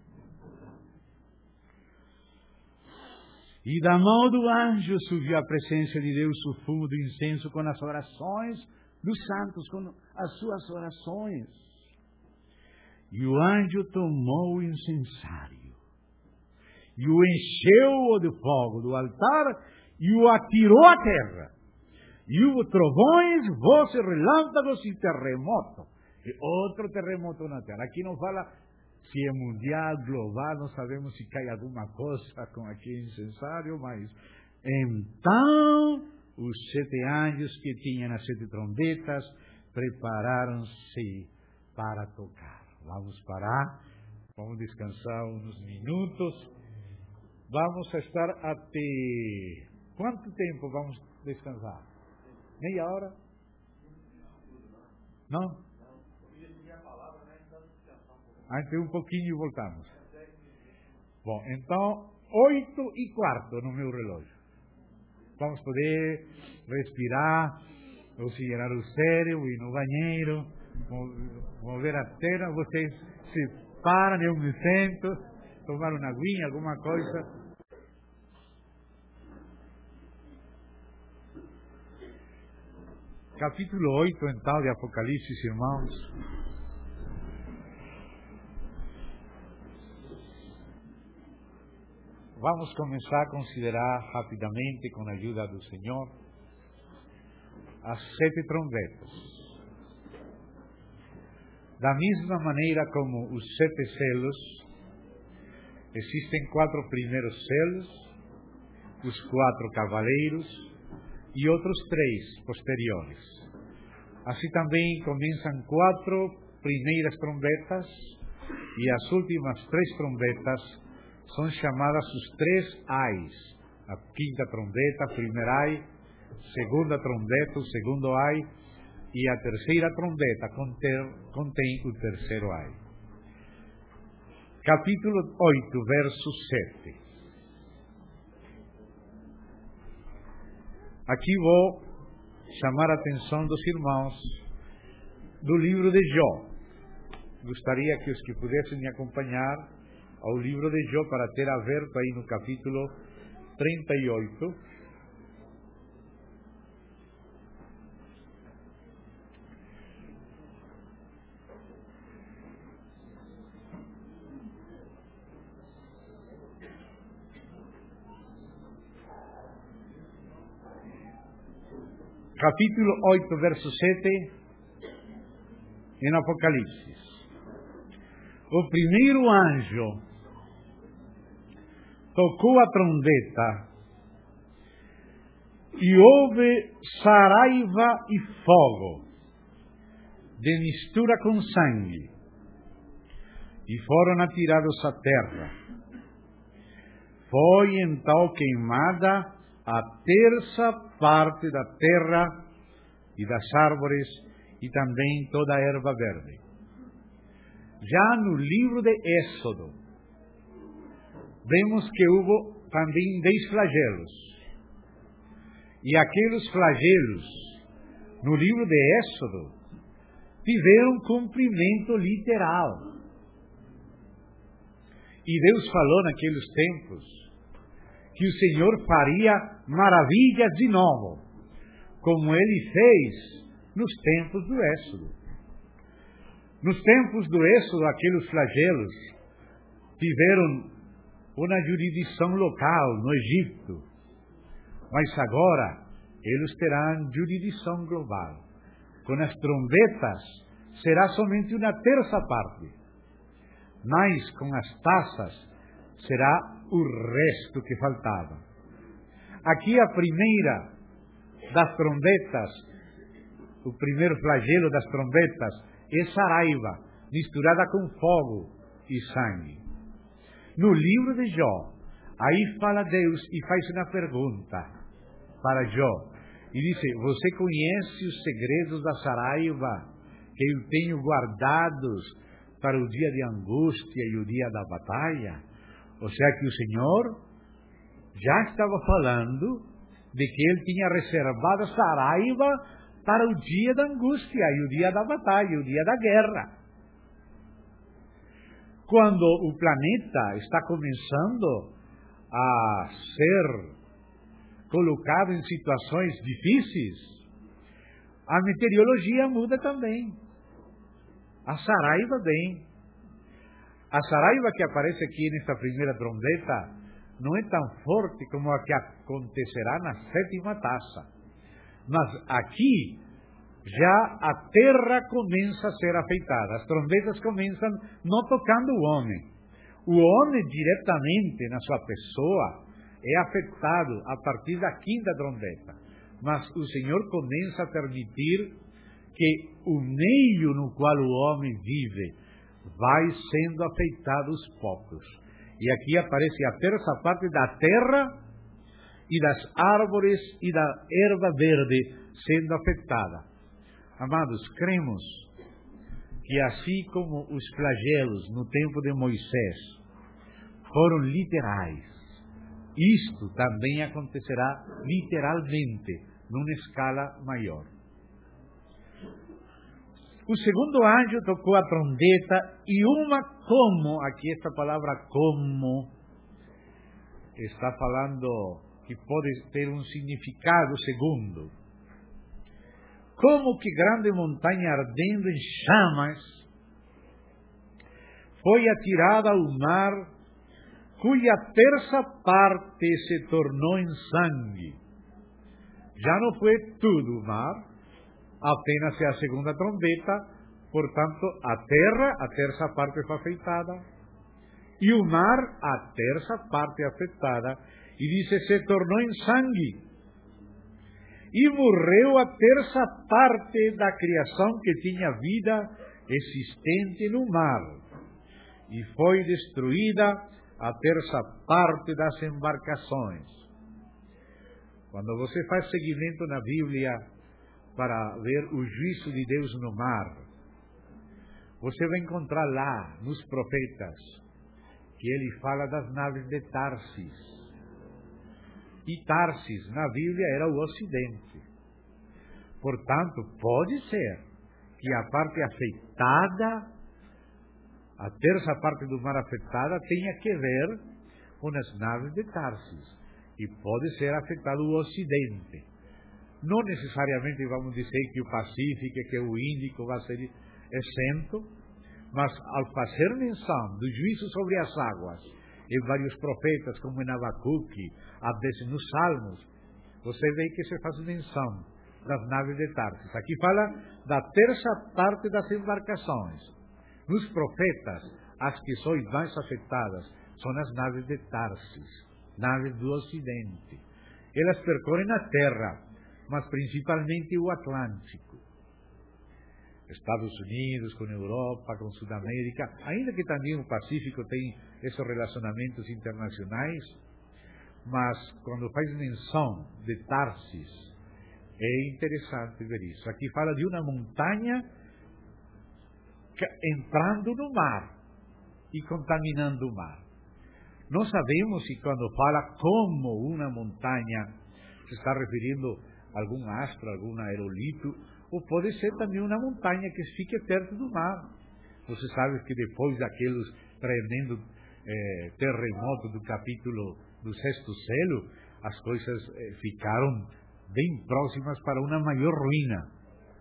E da mão do anjo subiu à presença de Deus o fumo do incenso com as orações dos santos, com as suas orações. E o anjo tomou o incensário e o encheu de fogo do altar e o atirou à terra. E houve trovões, vozes, relâmpagos e terremoto. E outro terremoto na terra. Aqui não fala se é mundial, global, não sabemos se cai alguma coisa com aquele incensário, mas então os 7 anjos que tinham as 7 trombetas prepararam-se para tocar. Vamos parar, vamos descansar uns minutos. Vamos a estar até... Quanto tempo vamos descansar? Meia hora? Não? Então um pouquinho e voltamos. Bom, então 8:15 no meu relógio. Vamos poder respirar, oxigenar o cérebro, ir no banheiro, mover a perna. Vocês se param, eu me sento, tomar uma aguinha, alguma coisa. Capítulo 8, então, de Apocalipse, irmãos. Vamos começar a considerar rapidamente, com a ajuda do Senhor, as 7 trombetas. Da mesma maneira como os 7 selos, existem 4 primeiros selos, os 4 cavaleiros e outros 3 posteriores. Assim também começam 4 primeiras trombetas e as últimas 3 trombetas são chamadas os 3 ais. A 5ª trombeta, a primeira ai, 2ª trombeta, o 2º ai, e a 3ª trombeta contém o 3º ai. Capítulo 8, verso 7. Aqui vou chamar a atenção dos irmãos do livro de Jó. Gostaria que os que pudessem me acompanhar ao livro de Jó para ter aberto aí no capítulo 38. Capítulo 8, verso 7, em Apocalipse. O primeiro anjo tocou a trombeta e houve saraiva e fogo, de mistura com sangue, e foram atirados à terra. Foi então queimada a 1/3 parte da terra e das árvores e também toda a erva verde. Já no livro de Êxodo, vemos que houve também 10 flagelos. E aqueles flagelos, no livro de Êxodo, tiveram cumprimento literal. E Deus falou naqueles tempos que o Senhor faria maravilhas de novo, como Ele fez nos tempos do Êxodo. Nos tempos do Êxodo, aqueles flagelos tiveram uma jurisdição local no Egito, mas agora eles terão jurisdição global. Com as trombetas será somente uma 1/3 parte, mas com as taças será o resto que faltava. Aqui a primeira das trombetas, o primeiro flagelo das trombetas, é saraiva, misturada com fogo e sangue. No livro de Jó, aí fala Deus e faz uma pergunta para Jó. E diz: você conhece os segredos da saraiva que eu tenho guardados para o dia de angústia e o dia da batalha? Ou seja, que o Senhor já estava falando de que Ele tinha reservado saraiva para o dia da angústia e o dia da batalha, o dia da guerra. Quando o planeta está começando a ser colocado em situações difíceis, a meteorologia muda também. A saraiva vem. A saraiva que aparece aqui nesta primeira trombeta não é tão forte como a que acontecerá na 7ª taça. Mas aqui já a terra começa a ser afetada. As trombetas começam não tocando o homem. O homem diretamente na sua pessoa é afetado a partir da 5ª trombeta. Mas o Senhor começa a permitir que o meio no qual o homem vive vai sendo afetado aos poucos. E aqui aparece a terça parte da terra e das árvores e da erva verde sendo afetada. Amados, cremos que assim como os flagelos no tempo de Moisés foram literais, isto também acontecerá literalmente, numa escala maior. O segundo anjo tocou a trombeta e aqui esta palavra como, está falando que pode ter um significado segundo. Como que grande montanha ardendo em chamas foi atirada ao mar, cuja terça parte se tornou em sangue. Já não foi tudo o mar, apenas é a segunda trombeta, portanto, a terra, a terça parte foi afetada, e o mar, a terça parte afetada, e diz, se tornou em sangue. E morreu a terça parte da criação que tinha vida existente no mar, e foi destruída a terça parte das embarcações. Quando você faz seguimento na Bíblia para ver o juízo de Deus no mar, você vai encontrar lá, nos profetas, que ele fala das naves de Tarsis. E Tarsis, na Bíblia, era o Ocidente. Portanto, pode ser que a parte afetada, a terça parte do mar afetada, tenha que ver com as naves de Tarsis. E pode ser afetado o Ocidente. Não necessariamente vamos dizer que o Pacífico, que o Índico vai ser exento, mas ao fazer menção do juízo sobre as águas, em vários profetas, como em Abacuque, nos Salmos, você vê que se faz menção das naves de Tarsis. Aqui fala da terça parte das embarcações. Nos profetas, as que são mais afetadas são as naves de Tarsis, naves do Ocidente. Elas percorrem a terra, mas principalmente o Atlântico. Estados Unidos, com Europa, com Sudamérica, ainda que também o Pacífico tem esses relacionamentos internacionais, mas quando faz menção de Tarsis, é interessante ver isso. Aqui fala de uma montanha entrando no mar e contaminando o mar. Não sabemos se quando fala como uma montanha se está referindo a algum astro, algum aerolito, ou pode ser também uma montanha que fique perto do mar. Você sabe que depois daqueles tremendo terremoto do capítulo do sexto selo, as coisas ficaram bem próximas para uma maior ruína.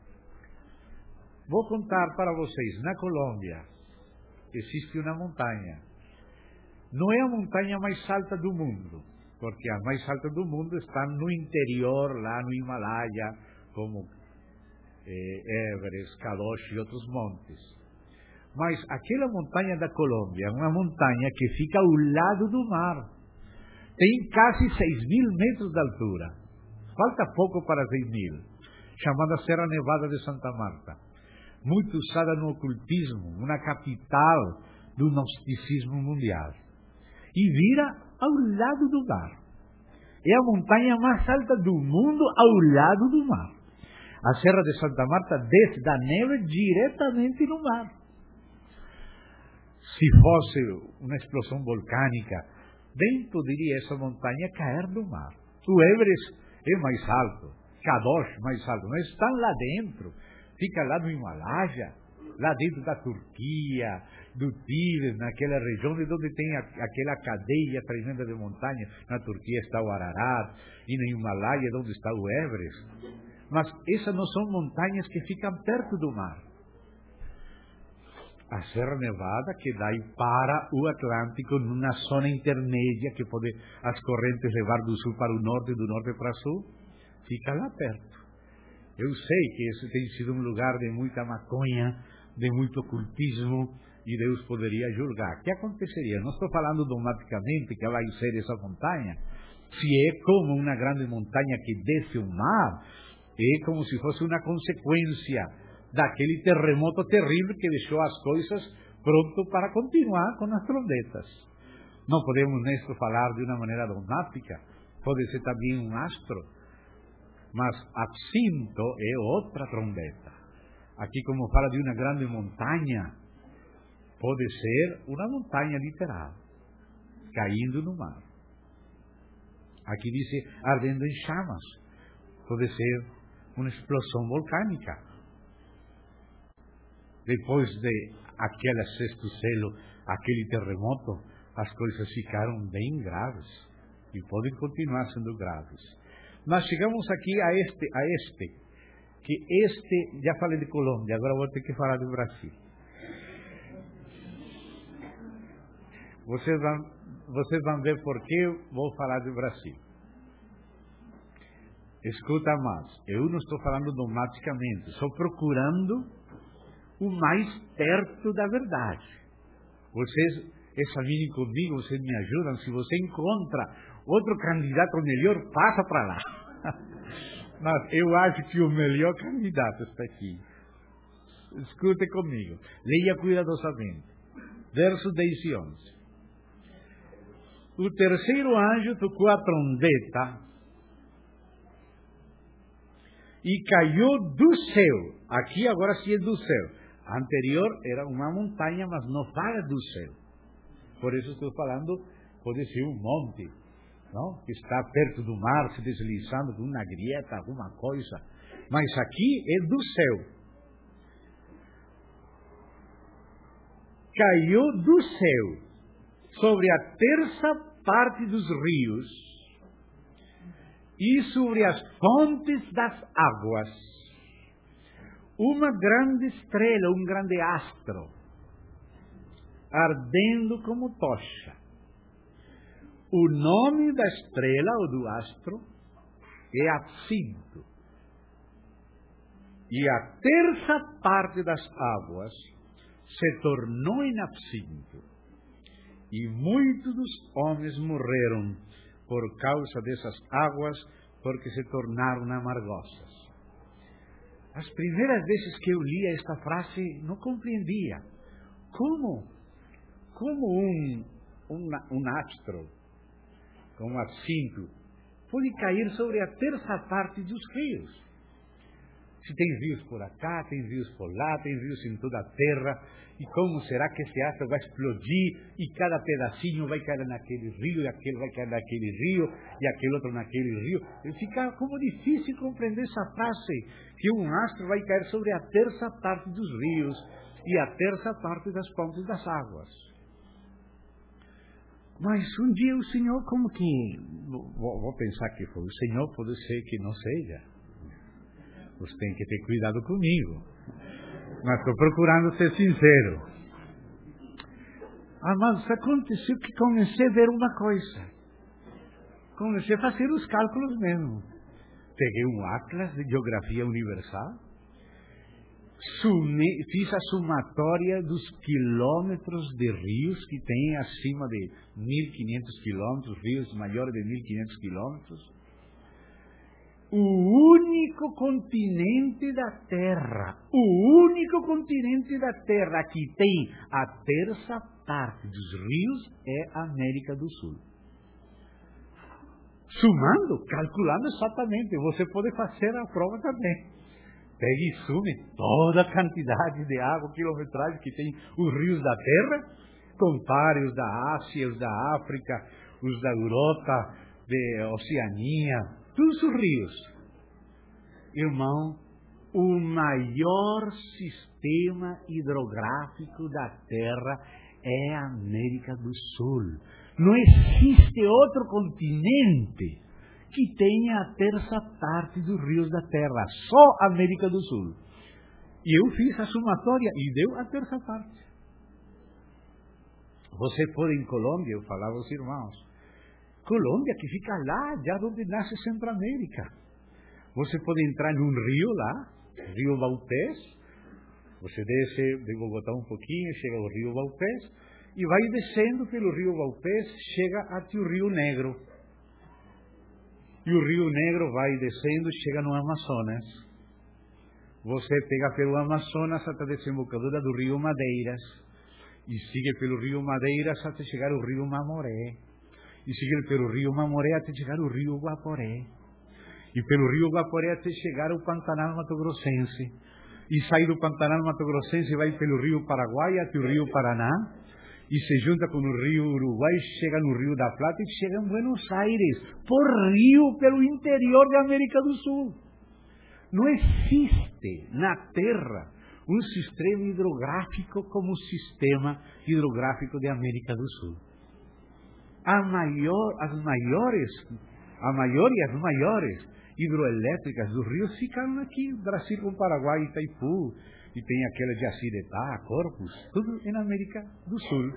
Vou contar para vocês, na Colômbia existe uma montanha. Não é a montanha mais alta do mundo, porque a mais alta do mundo está no interior, lá no Himalaia, como Everest, Kadosh e outros montes. Mas aquela montanha da Colômbia é uma montanha que fica ao lado do mar. Tem quase 6.000 metros de altura. Falta pouco para 6.000. Chamada Serra Nevada de Santa Marta. Muito usada no ocultismo, uma capital do gnosticismo mundial. E vira ao lado do mar. É a montanha mais alta do mundo ao lado do mar. A Serra de Santa Marta desce da neve diretamente no mar. Se fosse uma explosão volcânica, bem poderia essa montanha cair no mar. O Everest é mais alto, Kadosh mais alto, mas estão lá dentro. Fica lá no Himalaia, lá dentro da Turquia, do Tíbet, naquela região onde tem aquela cadeia tremenda de montanha. Na Turquia está o Ararat, e no Himalaia onde está o Everest. Mas essas não são montanhas que ficam perto do mar. A Serra Nevada, que daí para o Atlântico, numa zona intermédia, que pode as correntes levar do sul para o norte e do norte para o sul, fica lá perto. Eu sei que esse tem sido um lugar de muita maconha, de muito ocultismo, e Deus poderia julgar. O que aconteceria? Não estou falando dogmaticamente que vai ser essa montanha. Se é como uma grande montanha que desce o mar, é como se fosse uma consequência daquele terremoto terrível que deixou as coisas pronto para continuar com as trombetas. Não podemos nisso falar de uma maneira dogmática. Pode ser também um astro. Mas absinto é outra trombeta. Aqui, como fala de uma grande montanha, pode ser uma montanha literal, caindo no mar. Aqui diz ardendo em chamas. Pode ser uma explosão volcânica. Depois de aquele sexto selo, aquele terremoto, as coisas ficaram bem graves. E podem continuar sendo graves. Mas chegamos aqui a este, que este, já falei de Colômbia, agora vou ter que falar do Brasil. Vocês vão ver por que eu vou falar do Brasil. Escuta mais, eu não estou falando dogmaticamente, estou procurando o mais perto da verdade. Vocês examinem comigo, vocês me ajudam. Se você encontra outro candidato melhor, passa para lá. Mas eu acho que o melhor candidato está aqui. Escute comigo. Leia cuidadosamente. Versos 10 e 11. O terceiro anjo tocou a trombeta e caiu do céu. Aqui agora sim é do céu. A anterior era uma montanha, mas não fala do céu. Por isso estou falando, pode ser um monte, não? Que está perto do mar, se deslizando com uma grieta, alguma coisa. Mas aqui é do céu. Caiu do céu sobre a terça parte dos rios e sobre as fontes das águas uma grande estrela, um grande astro, ardendo como tocha. O nome da estrela ou do astro é Absinto. E a terça parte das águas se tornou em absinto. E muitos dos homens morreram por causa dessas águas, porque se tornaram amargosas. As primeiras vezes que eu lia esta frase, não compreendia. Como um astro, como absinto, pode cair sobre a terça parte dos rios? Se tem rios por acá, tem rios por lá, tem rios em toda a terra, e como será que esse astro vai explodir, e cada pedacinho vai cair naquele rio, e aquele vai cair naquele rio, e aquele outro naquele rio? Fica como difícil compreender essa frase, que um astro vai cair sobre a terça parte dos rios, e a terça parte das fontes das águas. Mas um dia o Senhor, como que... Vou pensar que foi o Senhor, pode ser que não seja. Você tem que ter cuidado comigo. Mas estou procurando ser sincero. Mas aconteceu que comecei a ver uma coisa. Comecei a fazer os cálculos mesmo. Peguei um atlas de geografia universal, fiz a somatória dos quilômetros de rios que tem acima de 1.500 quilômetros, rios maiores de 1.500 quilômetros. O único continente da Terra que tem a terça parte dos rios é a América do Sul. Somando, calculando exatamente, você pode fazer a prova também. Pegue e sume toda a quantidade de água, quilometragem que tem os rios da Terra, compare os da Ásia, os da África, os da Europa, da Oceania, todos os rios. Irmão, o maior sistema hidrográfico da Terra é a América do Sul. Não existe outro continente que tenha a terça parte dos rios da Terra, só a América do Sul. E eu fiz a somatória e deu a terça parte. Você pode em Colômbia, eu falava aos irmãos, Colômbia que fica lá, já onde nasce Centro-América. Você pode entrar num rio lá, Rio Valpés, você desce de Bogotá um pouquinho, chega ao Rio Valpés, e vai descendo pelo Rio Valpés, chega até o Rio Negro. E o Rio Negro vai descendo, chega no Amazonas. Você pega pelo Amazonas até a desembocadura do Rio Madeiras. e sigue pelo rio Madeiras até chegar ao rio Mamoré, e sigue pelo rio Mamoré até chegar ao rio Guaporé, e pelo rio Guaporé até chegar ao Pantanal Mato Grossense, e sai do Pantanal Mato Grossense e vai pelo rio Paraguai até o rio Paraná, e se junta com o rio Uruguai, chega no rio da Plata e chega em Buenos Aires, por rio pelo interior da América do Sul. Não existe na Terra um sistema hidrográfico como o sistema hidrográfico da América do Sul. A maior e as maiores hidroelétricas dos rios ficaram aqui, Brasil com Paraguai, Itaipu, e tem aquela de Aciretá, Corpus, tudo na América do Sul.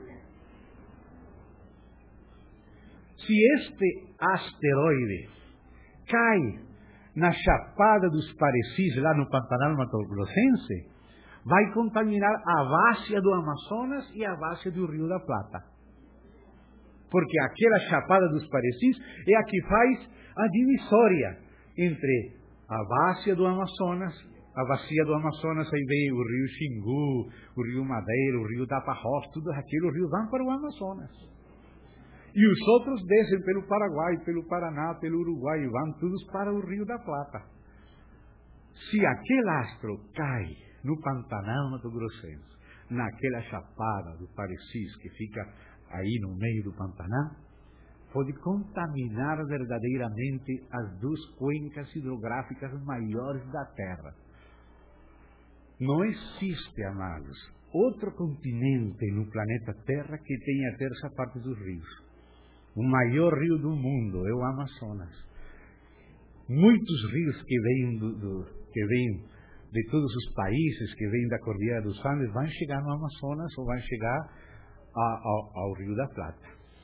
Se este asteroide cai na Chapada dos Parecis, lá no Pantanal Mato Grossense, vai contaminar a várzea do Amazonas e a várzea do Rio da Plata. Porque aquela Chapada dos Parecis é a que faz a divisória entre a várzea do Amazonas, aí vem o rio Xingu, o rio Madeira, o rio Tapajós, tudo aquilo, rios vão para o Amazonas. E os outros descem pelo Paraguai, pelo Paraná, pelo Uruguai, vão todos para o rio da Plata. Se aquele astro cai no Pantanal Mato Grossense, naquela Chapada do Parecis, que fica aí no meio do Pantanal, pode contaminar verdadeiramente as duas cuencas hidrográficas maiores da Terra. Não existe, amados, outro continente no planeta Terra que tenha a terça parte dos rios. O maior rio do mundo é o Amazonas. Muitos rios que vêm de todos os países, que vêm da Cordilheira dos Andes, vão chegar no Amazonas ou vão chegar ao Rio da Plata.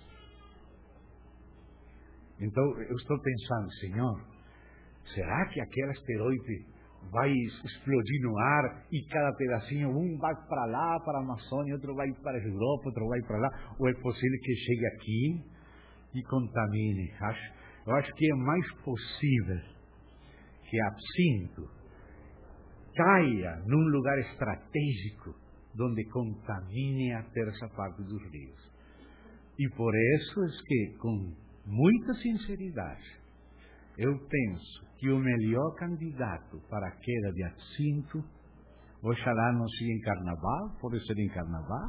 Então, eu estou pensando, Senhor, será que aquele asteroide vai explodir no ar e cada pedacinho, um vai para lá, para a Amazônia, outro vai para a Europa, outro vai para lá, ou é possível que chegue aqui e contamine? Eu acho que é mais possível que Absinto caia num lugar estratégico onde contamine a terça parte dos rios. E por isso é que, com muita sinceridade, eu penso que o melhor candidato para a queda de Absinto, oxalá não seja em Carnaval, pode ser em Carnaval,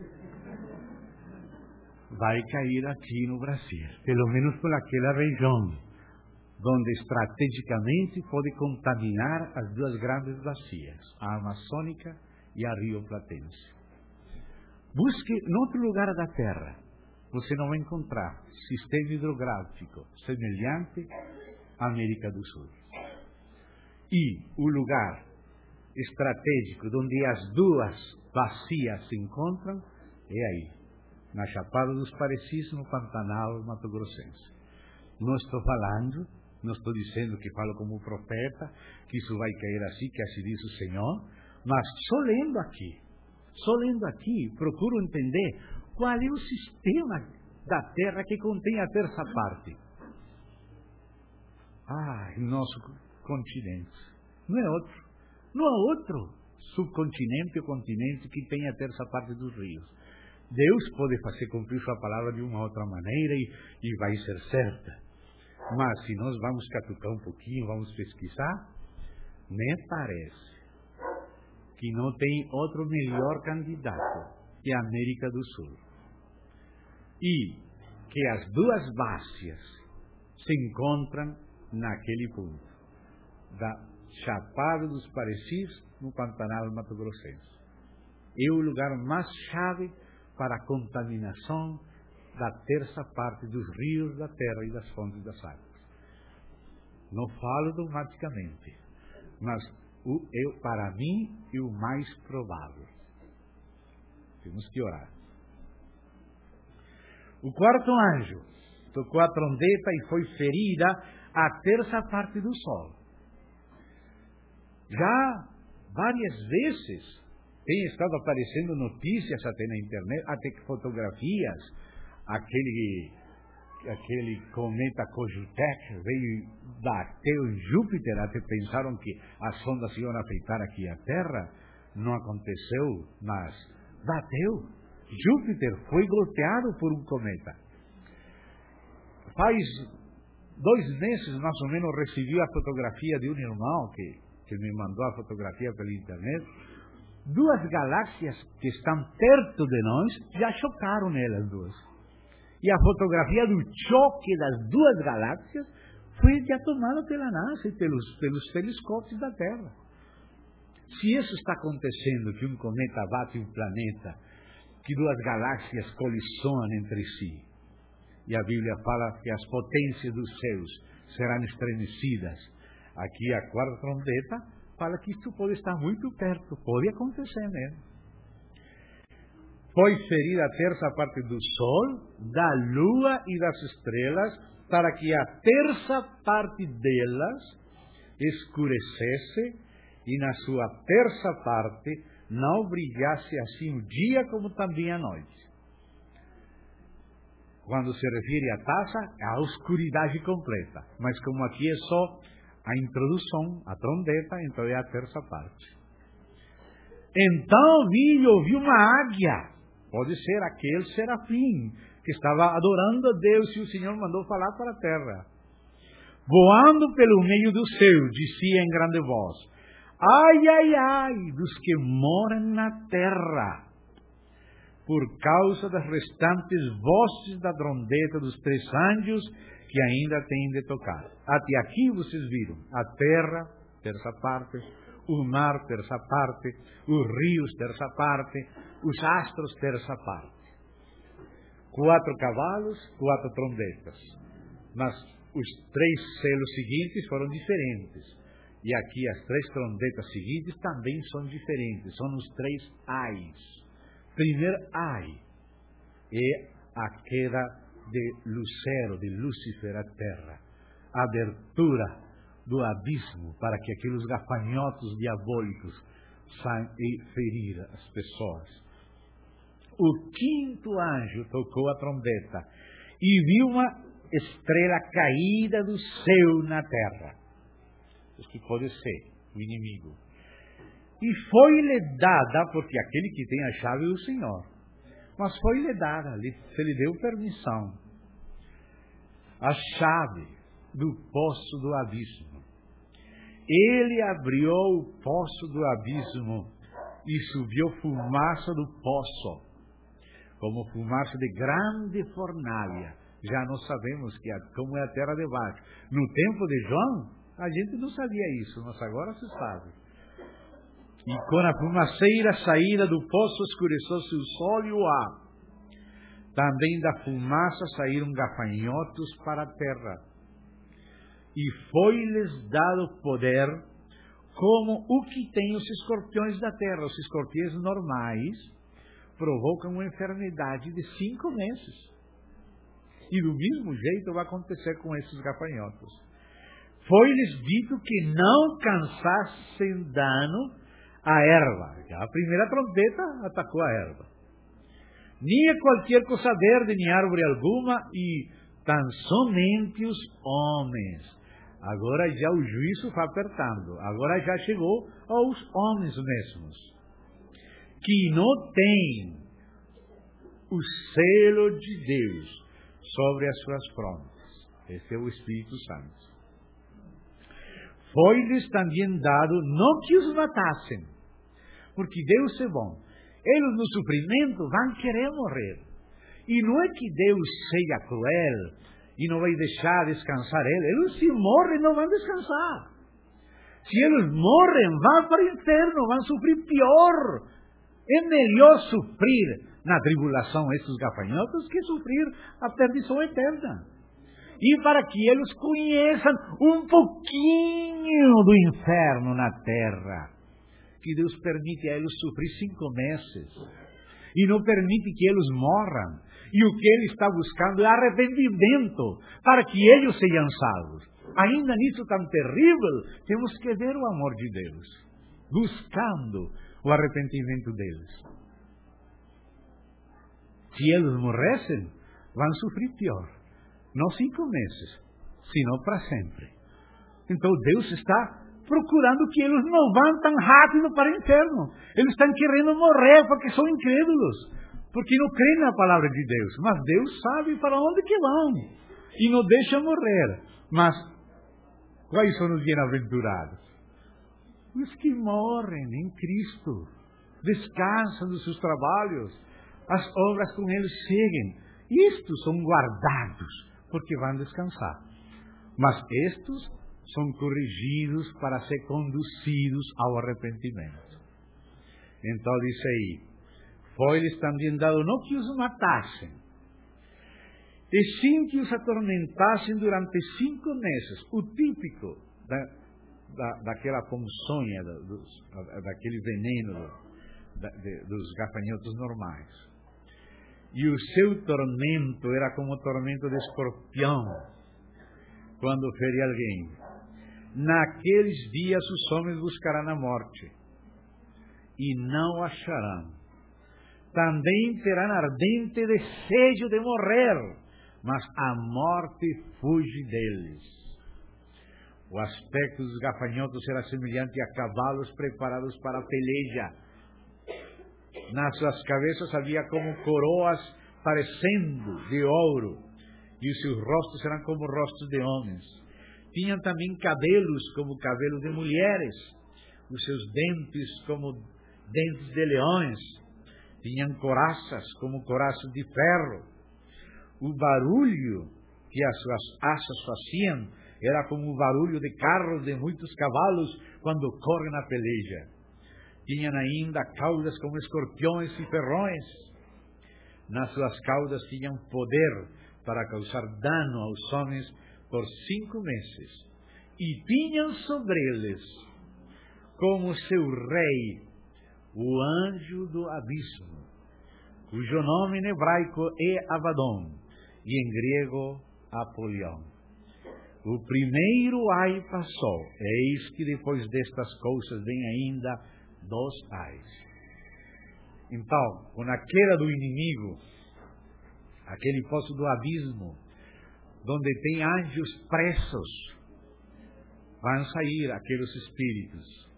vai cair aqui no Brasil, pelo menos por aquela região, onde estrategicamente pode contaminar as duas grandes bacias, a Amazônica e a Rio Platense. Busque em outro lugar da Terra, você não vai encontrar sistema hidrográfico semelhante à América do Sul. E o lugar estratégico onde as duas bacias se encontram é aí, na Chapada dos Parecis, no Pantanal Mato Grossense. Não estou falando, não estou dizendo que falo como profeta, que isso vai cair assim, que assim diz o Senhor, mas só lendo aqui, procuro entender qual é o sistema da Terra que contém a terça parte. Nosso continente. Não há outro subcontinente ou continente que tenha a terça parte dos rios. Deus pode fazer cumprir sua palavra de uma outra maneira e vai ser certa. Mas se nós vamos catucar um pouquinho, vamos pesquisar, me parece que não tem outro melhor candidato que a América do Sul. E que as duas bácias se encontram naquele ponto, da Chapada dos Parecis, no Pantanal Mato Grossense. É o lugar mais chave para a contaminação da terça parte dos rios da terra e das fontes das águas. Não falo dogmaticamente, mas para mim é o mais provável. Temos que orar. O quarto anjo tocou a trombeta e foi ferida a terça parte do sol. Já várias vezes tem estado aparecendo notícias até na internet, até fotografias, aquele cometa Cojutec veio bateu em Júpiter, até pensaram que as sondas iam afetar aqui a Terra, não aconteceu, mas bateu. Júpiter foi golpeado por um cometa. Faz 2 meses, mais ou menos, recebi a fotografia de um irmão que me mandou a fotografia pela internet. 2 galáxias que estão perto de nós já chocaram elas 2. E a fotografia do choque das 2 galáxias foi já tomada pela NASA e pelos telescópios da Terra. Se isso está acontecendo, que um cometa bate um planeta, que 2 galáxias colisionam entre si, e a Bíblia fala que as potências dos céus serão estremecidas. Aqui a 4ª trombeta fala que isso pode estar muito perto, pode acontecer mesmo. Foi ferida a 3ª parte do Sol, da Lua e das estrelas, para que a 3ª parte delas escurecesse e na sua 3ª parte não brilhasse assim o dia como também a noite. Quando se refere à taça, é a escuridade completa. Mas como aqui é só a introdução, a trombeta, então é a 3ª parte. Então vi e ouvi uma águia, pode ser aquele serafim, que estava adorando a Deus e o Senhor mandou falar para a terra. Voando pelo meio do céu, dizia em grande voz: ai, ai, ai, dos que moram na terra, por causa das restantes vozes da trombeta dos 3 anjos que ainda têm de tocar. Até aqui vocês viram a terra, 3ª parte, o mar, 3ª parte, os rios, 3ª parte, os astros, 3ª parte. 4 cavalos, 4 trombetas. Mas os 3 selos seguintes foram diferentes. E aqui as 3 trombetas seguintes também são diferentes. São os 3 ais. Primeiro ai é a queda de Lucero, de Lúcifer à terra. A abertura do abismo para que aqueles gafanhotos diabólicos saiam e ferir as pessoas. O 5º anjo tocou a trombeta e viu uma estrela caída do céu na terra. Isso que pode ser o inimigo. E foi-lhe dada, porque aquele que tem a chave é o Senhor, mas foi-lhe dada, se lhe deu permissão, a chave do poço do abismo. Ele abriu o poço do abismo e subiu fumaça do poço, como fumaça de grande fornalha. Já não sabemos como é a terra de baixo. No tempo de João, a gente não sabia isso, mas agora se sabe. E com a fumaceira saída do poço escureceu-se o sol e o ar. Também da fumaça saíram gafanhotos para a terra. E foi-lhes dado poder como o que tem os escorpiões da terra. Os escorpiões normais provocam uma enfermidade de 5 meses. E do mesmo jeito vai acontecer com esses gafanhotos. Foi-lhes dito que não cansassem dano a erva. A primeira trombeta atacou a erva. Nem a qualquer coisa verde, nem árvore alguma, e tão somente os homens. Agora já o juízo está apertando. Agora já chegou aos homens mesmos, que não têm o selo de Deus sobre as suas frontes. Esse é o Espírito Santo. Foi-lhes também dado não que os matassem, porque Deus é bom. Eles no sofrimento vão querer morrer. E não é que Deus seja cruel e não vai deixar descansar eles. Eles se morrem não vão descansar. Se eles morrem, vão para o inferno, vão sofrer pior. É melhor sofrer na tribulação esses gafanhotos que sofrer a perdição eterna. E para que eles conheçam um pouquinho do inferno na terra, que Deus permite a eles sofrer 5 meses, e não permite que eles morram. E o que Ele está buscando é arrependimento, para que eles sejam salvos. Ainda nisso tão terrível, temos que ver o amor de Deus, buscando o arrependimento deles. Se eles morressem, vão sofrer pior. Não 5 meses, senão para sempre. Então Deus está procurando que eles não vão tão rápido para o inferno. Eles estão querendo morrer porque são incrédulos. porque não creem na palavra de Deus. Mas Deus sabe para onde que vão e não deixa morrer. Mas quais são os bem-aventurados? Os que morrem em Cristo, descansam dos seus trabalhos, as obras com eles seguem. Estes são guardados, porque vão descansar. Mas estes são corrigidos para ser conduzidos ao arrependimento. Então diz aí, foi-lhes também dado não que os matassem, e sim que os atormentassem durante 5 meses, o típico daquela ponçonha, daquele veneno dos gafanhotos normais. E o seu tormento era como o tormento de escorpião, quando fere alguém. Naqueles dias os homens buscarão a morte, e não acharão. Também terão ardente desejo de morrer, mas a morte fuge deles. O aspecto dos gafanhotos era semelhante a cavalos preparados para a peleja. Nas suas cabeças havia como coroas parecendo de ouro, e os seus rostos eram como rostos de homens. Tinham também cabelos como cabelos de mulheres, os seus dentes como dentes de leões. Tinham coraças como coraças de ferro. O barulho que as suas asas faziam era como o barulho de carros de muitos cavalos quando correm na peleja. Tinham ainda caudas como escorpiões e ferrões. Nas suas caudas tinham poder para causar dano aos homens por 5 meses. E tinham sobre eles, como seu rei, o anjo do abismo, cujo nome em hebraico é Abaddon, e em grego Apolion. O primeiro ai passou, eis que depois destas coisas vem ainda 2 ais. Então, com a queda do inimigo, aquele poço do abismo, onde tem anjos presos, vão sair aqueles espíritos.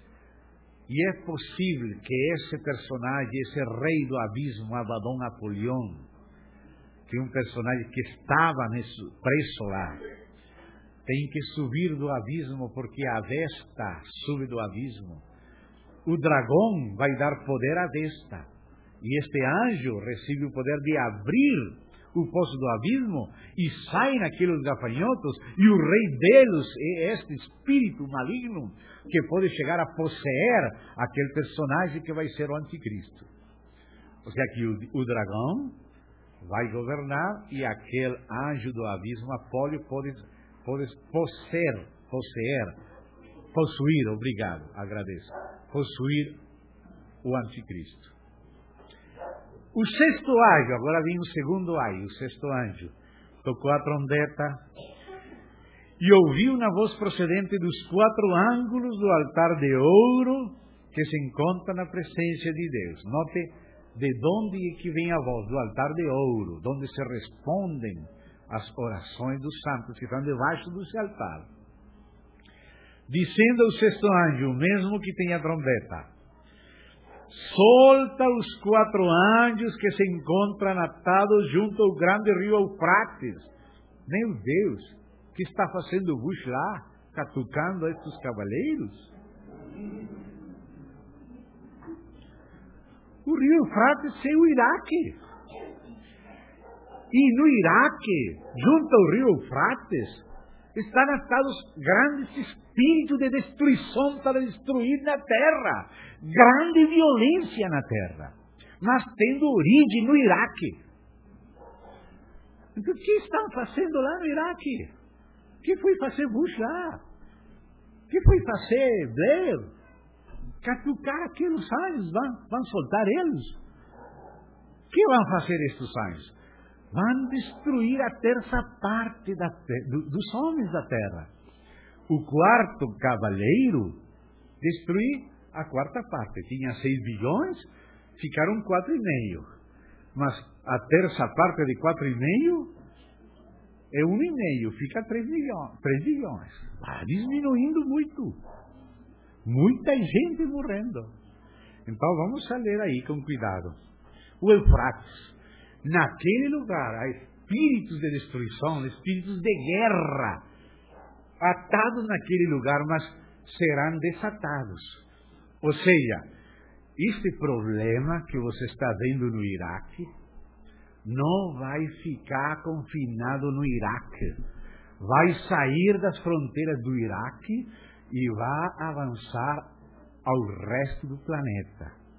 E é possível que esse personagem, esse rei do abismo, Abaddon Apolion, que é um personagem que estava preso lá, tem que subir do abismo, porque a besta sube do abismo. O dragão vai dar poder à besta. E este anjo recebe o poder de abrir o poço do abismo e saem aqueles gafanhotos, e o rei deles é este espírito maligno que pode chegar a possuir aquele personagem que vai ser o anticristo. Ou seja, que o dragão vai governar e aquele anjo do abismo, Apolo, pode possuir, obrigado, agradeço, possuir o anticristo. O 6º anjo, agora vem o 2º anjo, o 6º anjo, tocou a trombeta e ouviu uma voz procedente dos 4 ângulos do altar de ouro que se encontra na presença de Deus. Note de onde é que vem a voz, do altar de ouro, onde se respondem as orações dos santos que estão debaixo desse altar. Dizendo ao 6º anjo, o mesmo que tem a trombeta: solta os 4 anjos que se encontram atados junto ao grande rio Eufrates. Meu Deus, que está fazendo Bush lá, catucando estes cavaleiros? O rio Eufrates é o Iraque. E no Iraque, junto ao rio Eufrates, estão atados grandes espíritos de destruição para destruir na terra. Grande violência na terra. Mas tendo origem no Iraque. Então, o que estão fazendo lá no Iraque? O que foi fazer Bush lá? O que foi fazer Blair? Catucar aqueles anjos. Vão soltar eles? O que vão fazer estes anjos? Vão destruir a 3ª parte dos homens da terra. O 4º cavaleiro destruiu a 4ª parte. Tinha 6 bilhões, ficaram 4,5. Mas a 3ª parte de 4,5 é 1,5, fica 3 bilhões. Vai diminuindo muito. Muita gente morrendo. Então vamos ler aí com cuidado. o Eufrates. Naquele lugar há espíritos de destruição, espíritos de guerra, atados naquele lugar, mas serão desatados. Ou seja, este problema que você está vendo no Iraque não vai ficar confinado no Iraque. Vai sair das fronteiras do Iraque e vai avançar ao resto do planeta.